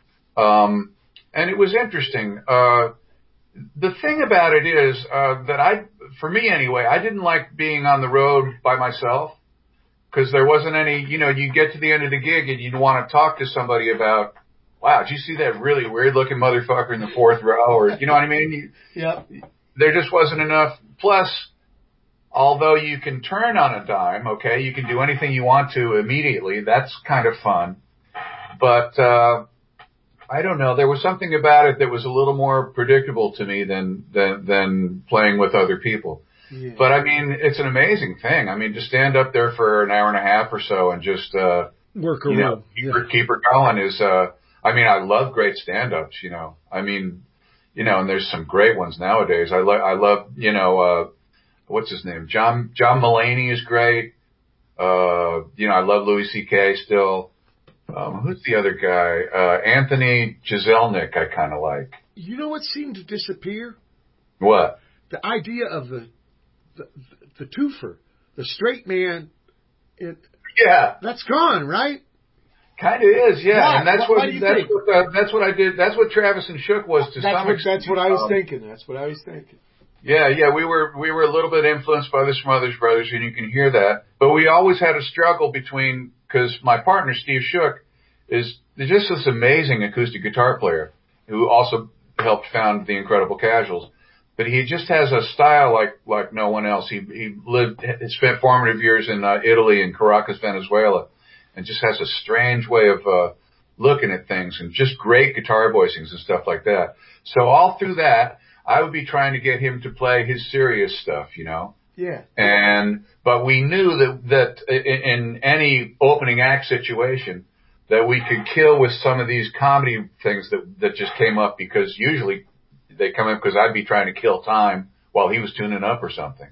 Um, and it was interesting. Uh, the thing about it is uh, that I, for me anyway, I didn't like being on the road by myself because there wasn't any, you know, you get to the end of the gig and you'd want to talk to somebody about, wow, did you see that really weird-looking motherfucker in the fourth row? Or, you know what I mean? You, Yep. There just wasn't enough. Plus, although you can turn on a dime, okay, you can do anything you want to immediately. That's kind of fun. But uh, I don't know. There was something about it that was a little more predictable to me than than, than playing with other people. Yeah. But I mean, it's an amazing thing. I mean, to stand up there for an hour and a half or so and just uh, Work you around. know keep, Yeah. her, keep her going is. Uh, I mean, I love great stand-ups. You know, I mean. You know, and there's some great ones nowadays. I love, I love, you know, uh, what's his name? John, John Mulaney is great. Uh, you know, I love Louis C K still. Um, who's the other guy? Uh, Anthony Jeselnik I kind of like. You know what seemed to disappear? What? The idea of the the, the twofer, the straight man. It, Yeah. That's gone, right? Kind of is, yeah. Why? And that's Why- what, why do you that's think? what, uh, that's what I did. That's what Travis and Shook was to That's some what, extent. that's what I was Um, thinking. That's what I was thinking. Yeah, yeah, we were we were a little bit influenced by the Smothers Brothers, and you can hear that. But we always had a struggle between, because my partner Steve Shook is just this amazing acoustic guitar player who also helped found the Incredible Casuals. But he just has a style like like no one else. He he lived, he spent formative years in uh, Italy and Caracas, Venezuela, and just has a strange way of uh, looking at things and just great guitar voicings and stuff like that. So all through that, I would be trying to get him to play his serious stuff, you know. Yeah. And but we knew that that in any opening act situation that we could kill with some of these comedy things that that just came up, because usually they come up because I'd be trying to kill time while he was tuning up or something.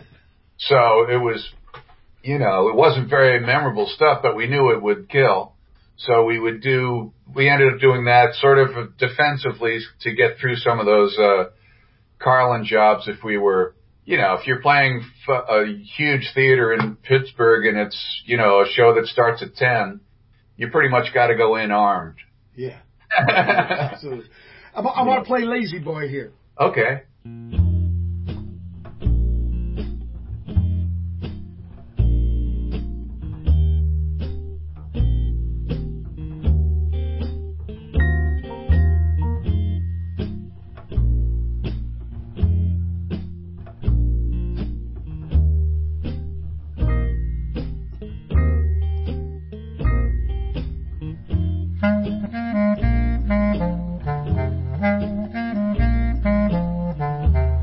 So it was, you know, it wasn't very memorable stuff, but we knew it would kill. So we would do, we ended up doing that sort of defensively to get through some of those uh Carlin jobs if we were, you know, if you're playing f- a huge theater in Pittsburgh and it's, you know, a show that starts at ten, you pretty much got to go in armed. Yeah. Absolutely. I, I want to play Lazy Boy here. Okay. Thank you.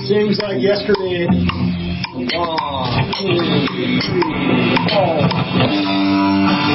Seems like yesterday. One, two, three, four.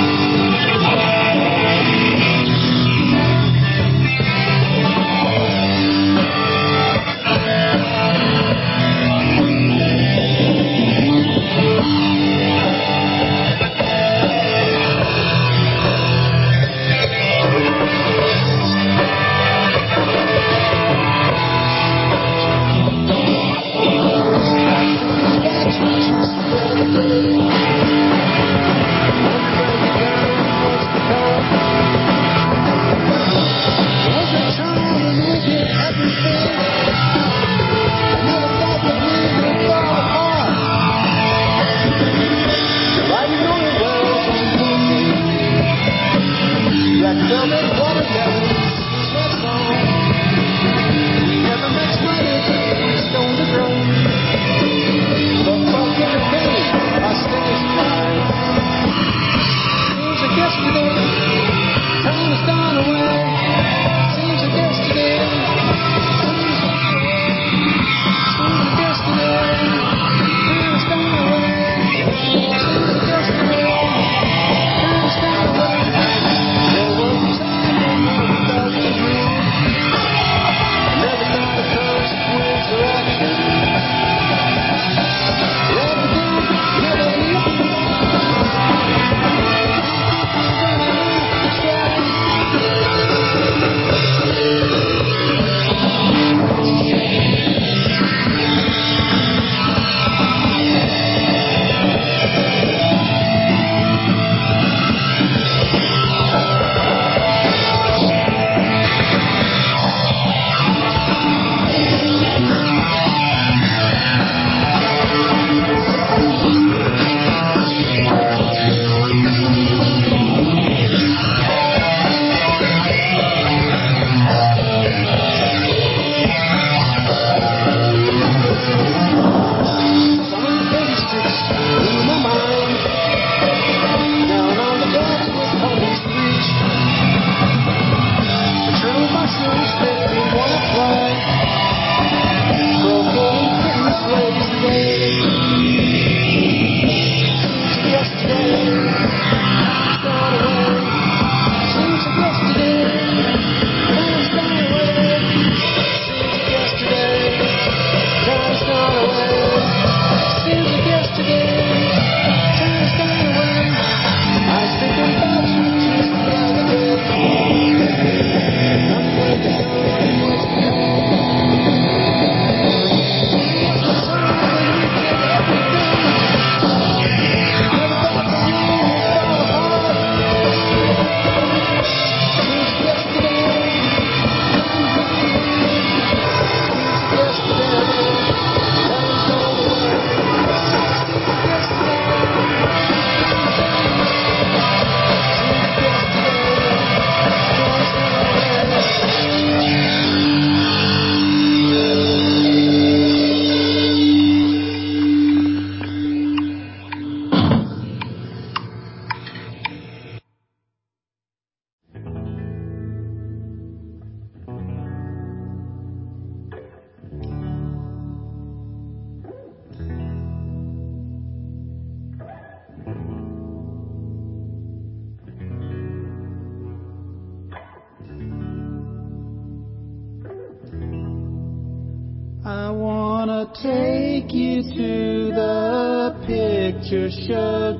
I wanna take you to the picture show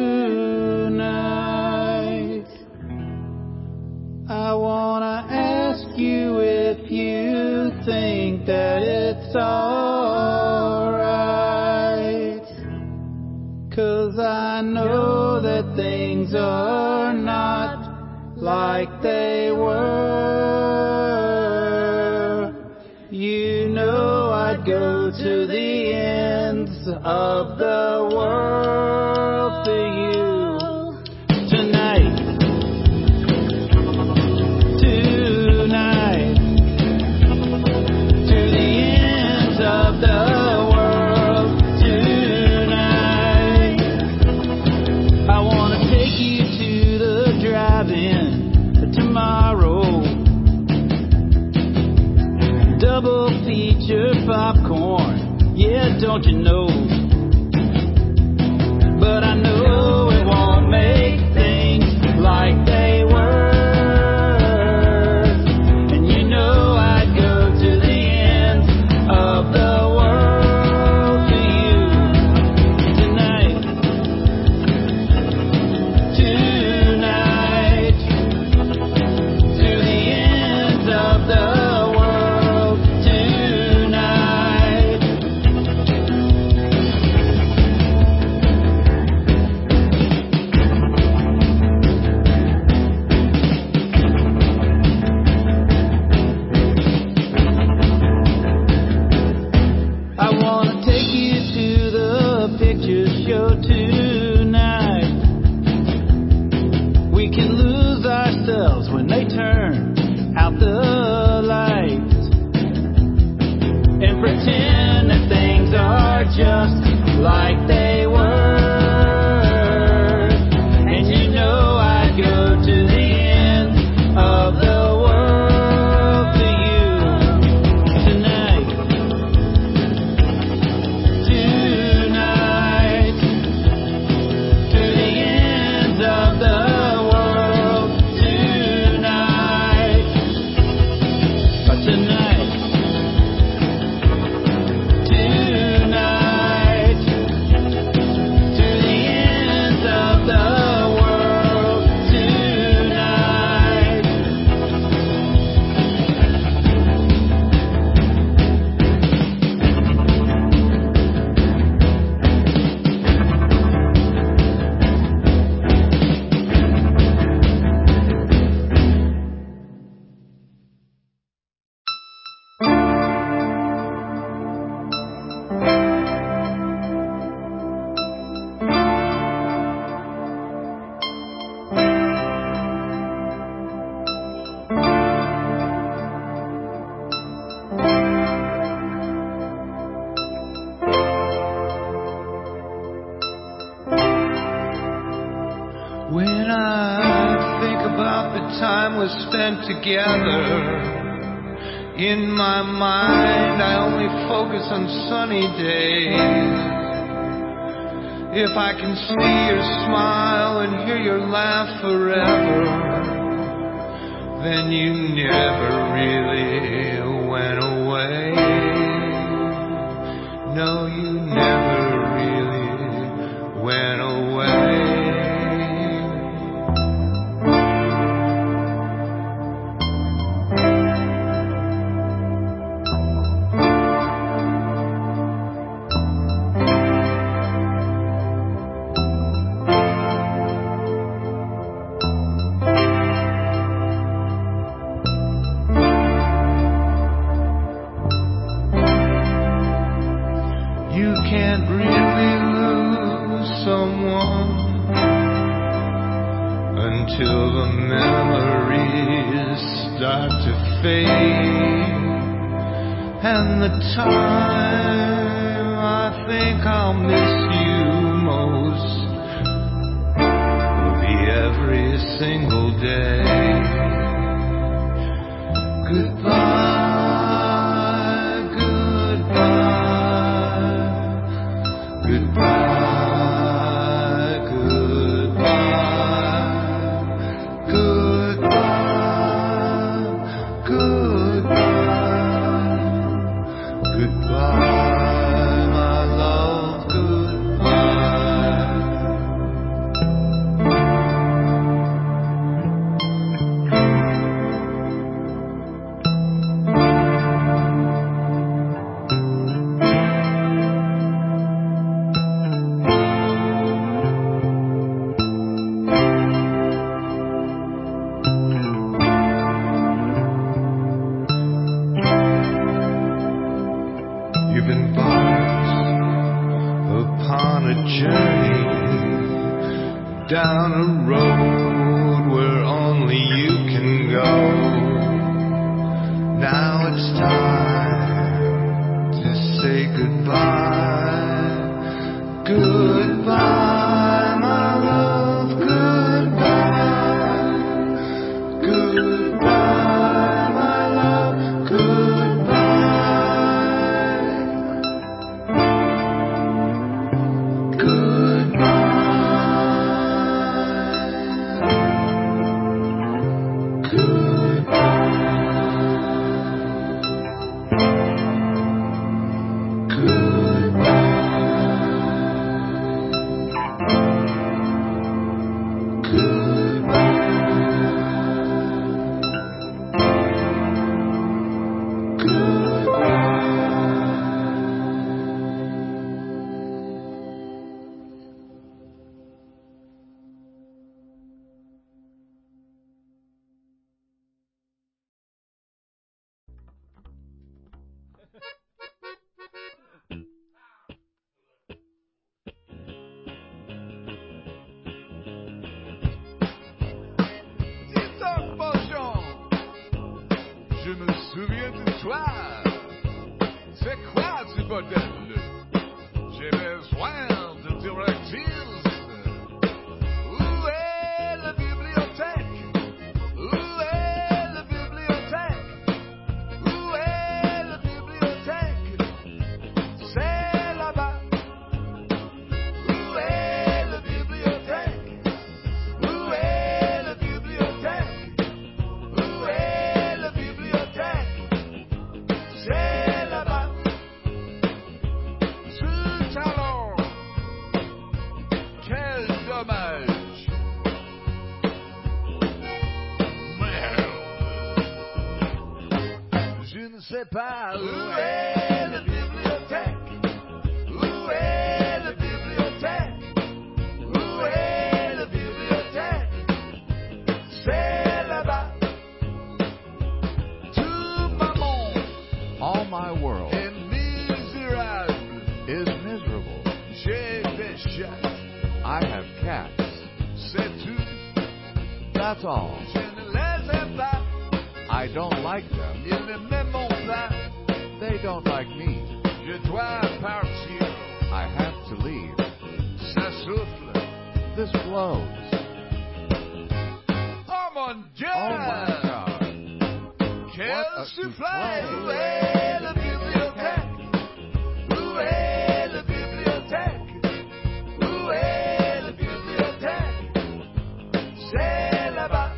tonight. I wanna ask you if you think that it's alright. 'Cause I know that things are not like they were. You know I'd go to the ends of the world for you tonight. Tonight. To the ends of the world tonight. I wanna take you to the drive-in tomorrow. double feature popcorn. Yeah, don't you know? But I know it won't make things like they were. And you know I'd go to the ends of the world for you tonight. Tonight. To the ends of the world tonight. I wanna take you to the picture show tonight. We can lose ourselves when they turn out the lights and pretend that things are just like they were. And you know I'd go to the ends of the world for you tonight. Tonight. To the ends of the world tonight. But tonight. Tonight. To the ends of the world tonight. When I think about the time we spent together, in my mind I only focus on sunny days. If I can see your smile and hear your laugh forever, then you never really went away. No, you never really went away. You can't really lose someone until the memories start to fade. And the time I think I'll miss you most will be every single day. Goodbye, goodbye, goodbye, goodbye, goodbye, goodbye, goodbye, my love, goodbye. You've embarked upon a journey down a road where only you can go. Now it's time to say goodbye. Goodbye, my love, goodbye. Goodbye, my love, goodbye. Je me souviens de toi. C'est quoi ce bordel? J'ai besoin de directives. Où est la bibliothèque? Où est la bibliothèque? Où est la bibliothèque? C'est là-bas. Où est la bibliothèque? Où est la bibliothèque? Où est la bibliothèque? C'est là-bas. Ce talent, quel dommage. Merde. Je ne sais pas où est la bibliothèque. Où est la bibliothèque? Où est la bibliothèque? C'est là-bas. Tout mon monde, All my world est misérable. is miserable. J'ai des chats, I have cats. c'est tout. That's all. Je ne les aime pas. I don't like them. Ils ne m'aiment pas. They don't like me. Je dois partir. I have to leave. Ça souffle. This blows. Oh mon Dieu! Oh my God. Quel What a souffle! souffle. Où est la bibliothèque? Où est la bibliothèque? Où est la bibliothèque? C'est là-bas.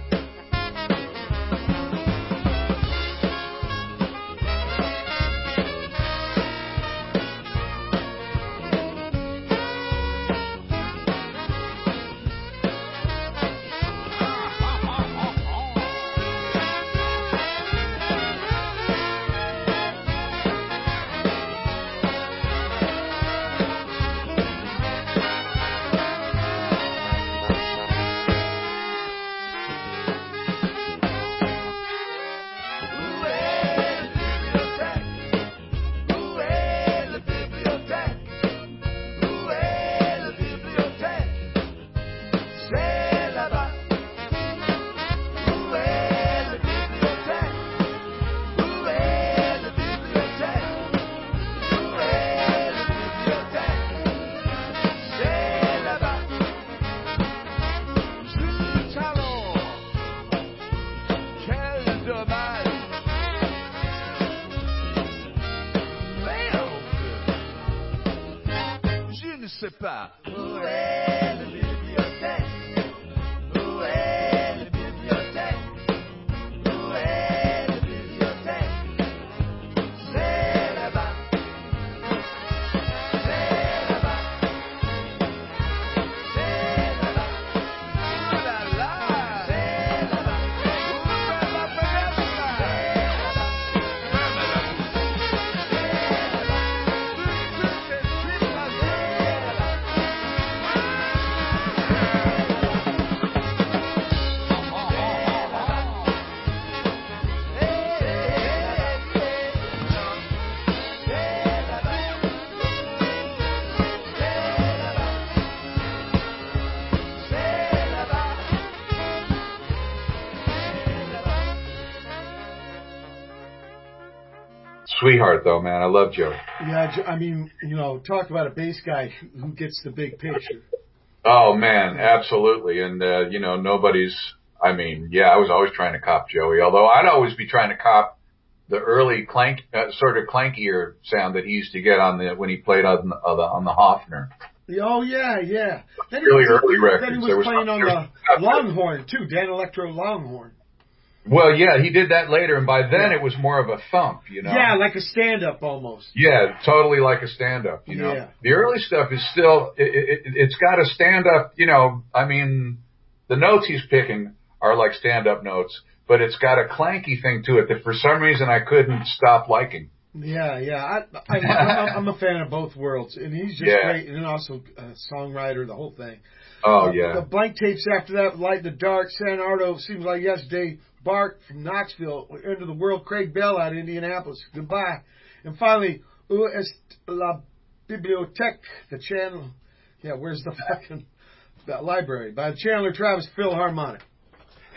Où est la bibliothèque? Où est la bibliothèque? Où est la bibliothèque? C'est là-bas. Où est la bibliothèque? Où est la bibliothèque? Où est la bibliothèque? C'est là-bas. Ce talent, quel dommage. Merde. Je ne sais pas. Où est la bibliothèque? Où est la bibliothèque? Où est la bibliothèque? C'est là-bas. C'est là-bas. C'est là-bas. Ouh là là. C'est là-bas. Ouh là là, Vanessa. C'est là-bas. Sweetheart, though, man. I love Joe. Yeah, J- I mean, you know, talk about a bass guy who gets the big picture. Oh, man, absolutely. And, uh, you know, nobody's, I mean, yeah, I was always trying to cop Joey, although I'd always be trying to cop the early clank, uh, sort of clankier sound that he used to get on the, when he played on the, on the, on the Hofner. Oh, yeah, yeah. Then Really he, early records. Then he was, There was playing some- on there the was- Longhorn, too, Dan Electro Longhorn. Well, yeah, he did that later, and by then it was more of a thump, you know? Yeah, like a stand-up almost. Yeah, totally like a stand-up, you know? Yeah. The early stuff is still, it, it, it's got a stand-up, you know, I mean, the notes he's picking are like stand-up notes, but it's got a clanky thing to it that for some reason I couldn't stop liking. Yeah, yeah. I, I, I'm, I'm a fan of both worlds, and he's just Yeah. great, and also a songwriter, the whole thing. Oh, uh, yeah. The blank tapes after that, Light in the Dark, San Ardo, Seems Like Yesterday, Bark from Knoxville, End of the World, Craig Bell out of Indianapolis, Goodbye. And finally, Où est la bibliothèque, the channel, yeah, where's the fucking the library, by Chandler Travis Philharmonic.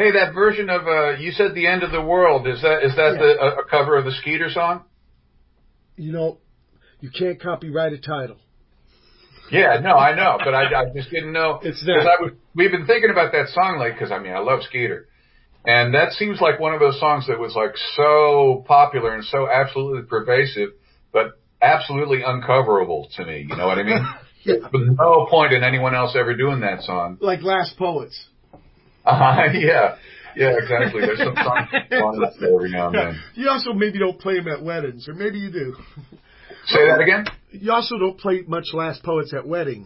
Hey, that version of uh, you said "The End of the World" is that is that Yeah. the a, a cover of the Skeeter song? You know, you can't copyright a title. Yeah, no, I know, but I, I just didn't know. It's Because that. I was, we've been thinking about that song, like, because I mean, I love Skeeter, and that seems like one of those songs that was like so popular and so absolutely pervasive, but absolutely uncoverable to me. You know what I mean? Yeah. There's no point in anyone else ever doing that song. Like Last Poets. Uh, yeah, yeah, exactly. There's some songs on that every now and then. You also maybe don't play them at weddings, or maybe you do. Say that again. You also don't play much Last Poets at weddings.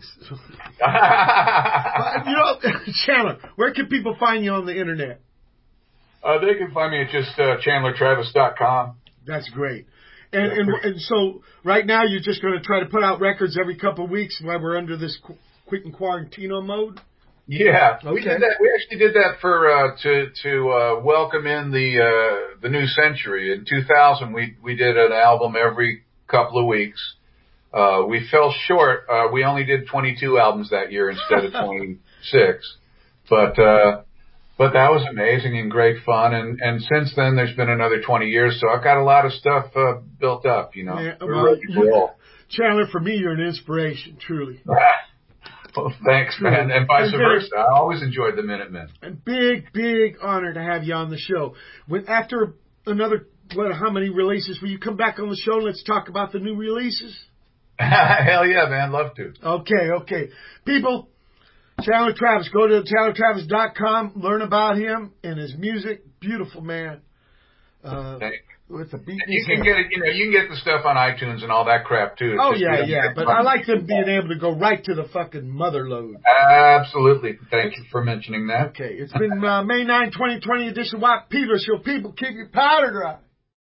uh, you know, Chandler, where can people find you on the internet? Uh, they can find me at just uh, chandler travis dot com. That's great. And, and and so right now you're just going to try to put out records every couple of weeks while we're under this qu- quitting Quarantino mode? Yeah, Okay. we did that. We actually did that for uh, to to uh, welcome in the uh, the new century. In two thousand, we we did an album every couple of weeks. Uh, we fell short. Uh, we only did twenty-two albums that year instead of twenty-six. But uh, but that was amazing and great fun. And and since then, there's been another twenty years. So I've got a lot of stuff uh, built up. You know, Yeah, we're well, ready to roll. Chandler, for me, you're an inspiration, truly. Well, thanks, man, and vice And versa. I always enjoyed the Minutemen. And big, big honor to have you on the show. When after another, what, how many releases, will you come back on the show and let's talk about the new releases? Hell yeah, man, love to. Okay, okay. People, Chandler Travis, go to chandler travis dot com, learn about him and his music. Beautiful man. Uh, Thank with the beat. You can get it, you know, you can get the stuff on iTunes and all that crap too. It's Oh just- yeah, you know, yeah. But I like them being able to go right to the fucking mother load. Absolutely. Thank you for mentioning that. Okay, it's been uh, May ninth, twenty twenty edition of Watt Peter Show. People, keep your powder dry.